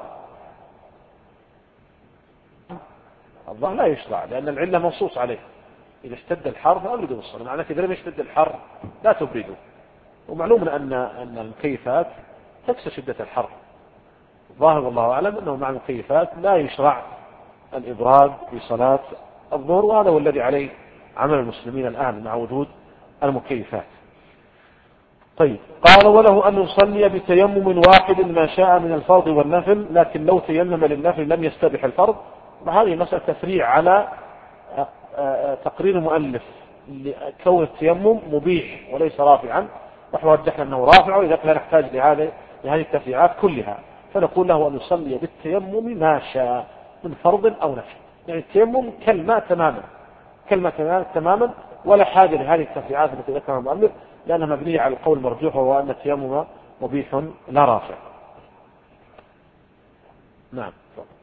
الظهر لا يشرع، لأن العلة منصوص عليه، إذا اشتد الحر فأبردوا بالصلاة. معنى إذا لم يشتد الحر لا تبردوا. ومعلوم أن المكيفات تكسر شدة الحر. الظاهر والله أعلم أنه مع المكيفات لا يشرع الإبراد في صلاة الظهر، وهذا هو الذي عليه عمل المسلمين الآن مع وجود المكيفات. طيب، قال: وله أن يصلي بتيمم واحد ما شاء من الفرض والنفل، لكن لو تيمم للنفل لم يستبح الفرض. وهذه مسألة تفريع على تقرير المؤلف لكون التيمم مبيح وليس رافعا، نحن رجحنا أنه رافع، وإذا لا نحتاج لهذه التفريعات كلها، فنقول له أن يصلي بالتيمم ما شاء من فرض أو نفل. يعني التيمم كالماء تماما، ولا حاجة لهذه التفريعات التي ذكرها المؤلف، لأنها مبنية على القول المرجوح، وهو أن التيمم مبيح لا رافع. نعم.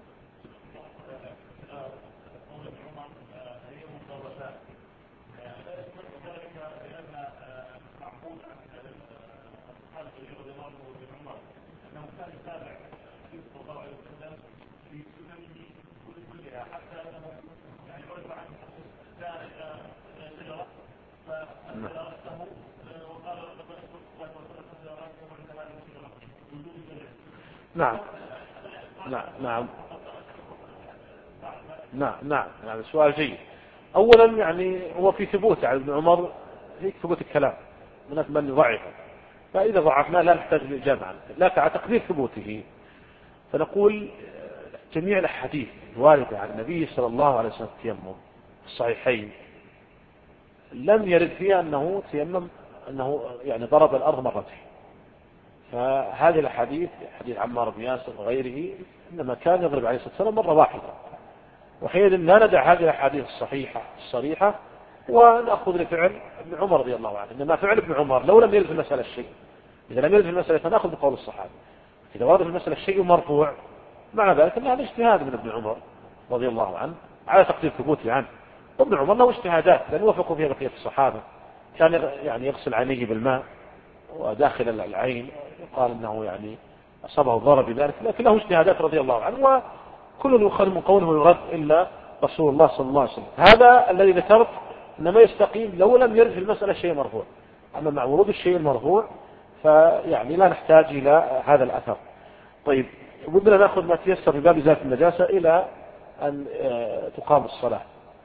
نعم، سؤال جيد. أولا يعني هو في ثبوت على ابن عمر، هيك ثبوت الكلام، هناك من يضعفه، فإذا ضعفنا لا نحتاج للإجابة عنه، لكن على تقدير ثبوته فنقول جميع الأحاديث الواردة عن النبي صلى الله عليه وسلم التيمم الصحيحين لم يرد فيها أنه تيمم، أنه يعني ضرب الأرض مرتين. فهذه الأحاديث، حديث عمار بن ياسر وغيره، إنما كان يضرب عليه الصلاة والسلام مرة واحدة. وحينئذ لا ندع هذه الأحاديث الصحيحة الصريحة ونأخذ لفعل ابن عمر رضي الله عنه. إنما فعل ابن عمر لو لم يرد في المسألة الشيء، إذا لم يرد في المسألة فنأخذ بقول الصحابة. إذا ورد في المسألة الشيء مرفوع، معنى ذلك أن هذا اجتهاد من ابن عمر رضي الله عنه على تقدير ثبوته عنه، وابن عمر له اجتهادات لأن وفقوا فيها بقية الصحابة، كان يعني يغسل عينيه بالماء وداخل العين يقال أنه يعني أصابه ضرر بذلك، لكن له اجتهادات رضي الله عنه، وكل يخل من قوله ويرد إلا رسول الله صلى الله عليه وسلم. هذا الذي ذكرت إنما يستقيم لو لم يرد في المسألة شيء مرفوع، أما مع ورود الشيء المرفوع فيعني لا نحتاج إلى هذا الأثر. طيب بدنا نأخذ ما تيسر في باب إزالة النجاسة إلى أن تقام الصلاة.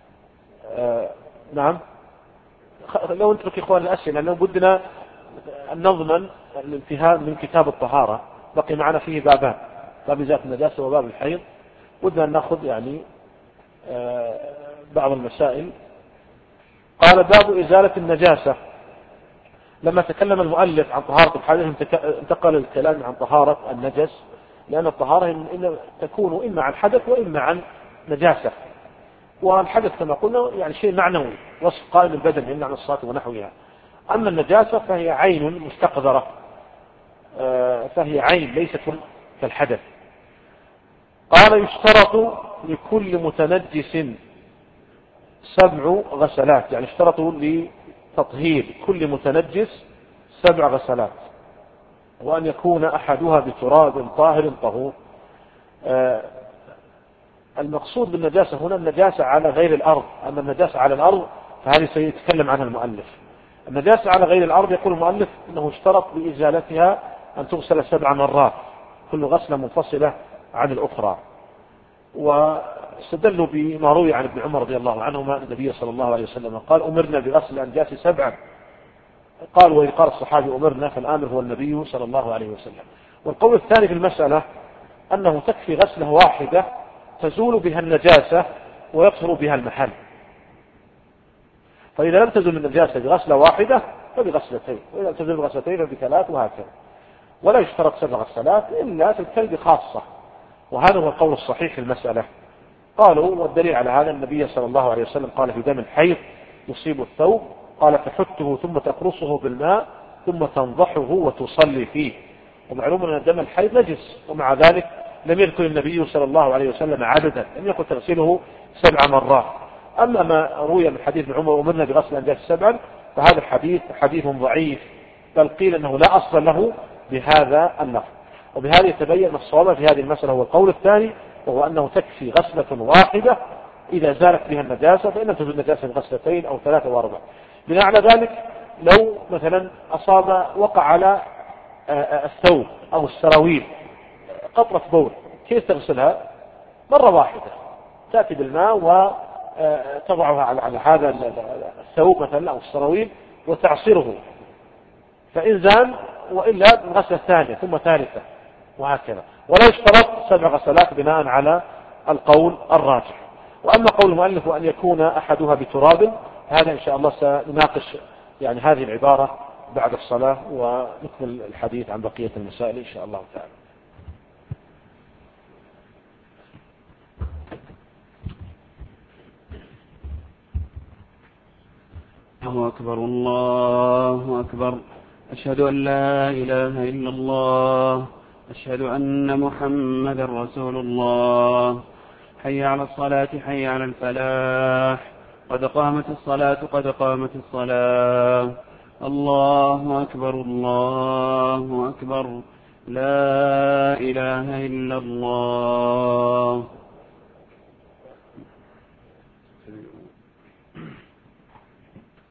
نعم، لو نترك إخوان الأسئلة لأنه بدنا أن نضمن الانتهاء من كتاب الطهارة، بقي معنا فيه بابان، باب إزالة النجاسة وباب الحيض، بدنا أن نأخذ يعني بعض المسائل. قال باب إزالة النجاسة. لما تكلم المؤلف عن طهارة الحدث انتقل الكلام عن طهارة النجس، لأن الطهارة تكون إما عن حدث وإما عن نجاسة، والحدث كما قلنا يعني شيء معنوي وصف قائم البدن يمنع عن الصلاة ونحوها. أما النجاسة فهي عين مستقذرة، فهي عين ليست كالحدث. قال يشترط لكل متنجس 7 غسلات، يعني اشترطوا لتطهير كل متنجس 7 غسلات، وأن يكون أحدها بتراب طاهر طهور. المقصود بالنجاسة هنا النجاسة على غير الأرض، أما النجاسة على الأرض فهذه سيتكلم عنها المؤلف. النجاسة على غير الأرض يقول المؤلف أنه اشترط بإزالتها أن تغسل 7 مرات، كل غسلة منفصلة عن الأخرى. واستدلوا بما روي عن ابن عمر رضي الله عنهما النبي صلى الله عليه وسلم قال أمرنا بغسل الأنجاس 7، قال وإذ قال الصحابي أمرنا فالآمر هو النبي صلى الله عليه وسلم. والقول الثاني في المسألة أنه تكفي غسلة واحدة تزول بها النجاسة ويطهر بها المحل، فإذا لم تزل النجاسة بغسلة واحدة فبغسلتين، وإذا لم تزل بغسلتين فب3، وهكذا. ولا يشترط 7 غسلات إلا في الكلب خاصة، وهذا هو القول الصحيح في المسألة. قالوا والدليل على هذا النبي صلى الله عليه وسلم قال في دم الحيض يصيب الثوب قال تحته ثم تقرصه بالماء ثم تنضحه وتصلي فيه. ومعلوم أن دم الحيض نجس، ومع ذلك لم يذكر النبي صلى الله عليه وسلم عددا، لم يقل تغسله 7 مرات. أما ما روي من حديث ابن عمر أمرنا بغسل الأنجاس 7 فهذا الحديث حديث ضعيف، بل قيل أنه لا أصل له بهذا اللفظ. وبهذا يتبين الصواب في هذه المسألة هو القول الثاني، وهو أنه تكفي غسلة واحدة إذا زالت بها النجاسة، فإن لم تزل النجاسة بغسلتين أو 3 أو 4. بناء على ذلك لو مثلا وقع على الثوب أو السراويل قطرة بول، كيف تغسلها؟ مرة واحدة، تأتي بالماء وتضعها على هذا الثوب مثلا أو السراويل وتعصره، فإن زال وإلا غسلة ثانية ثم ثالثة وهكذا. ولا يشترط 7 غسلات بناء على القول الراجح. وأما قول المؤلف وأن يكون أحدها بتراب، هذا إن شاء الله سنناقش يعني هذه العبارة بعد الصلاة ونكمل الحديث عن بقية المسائل إن شاء الله تعالى. الله أكبر الله أكبر، أشهد أن لا إله إلا الله، أشهد أن محمدا رسول الله. حي على الصلاة حي على الفلاح، قد قامت الصلاة قد قامت الصلاة. الله أكبر الله أكبر، لا إله إلا الله.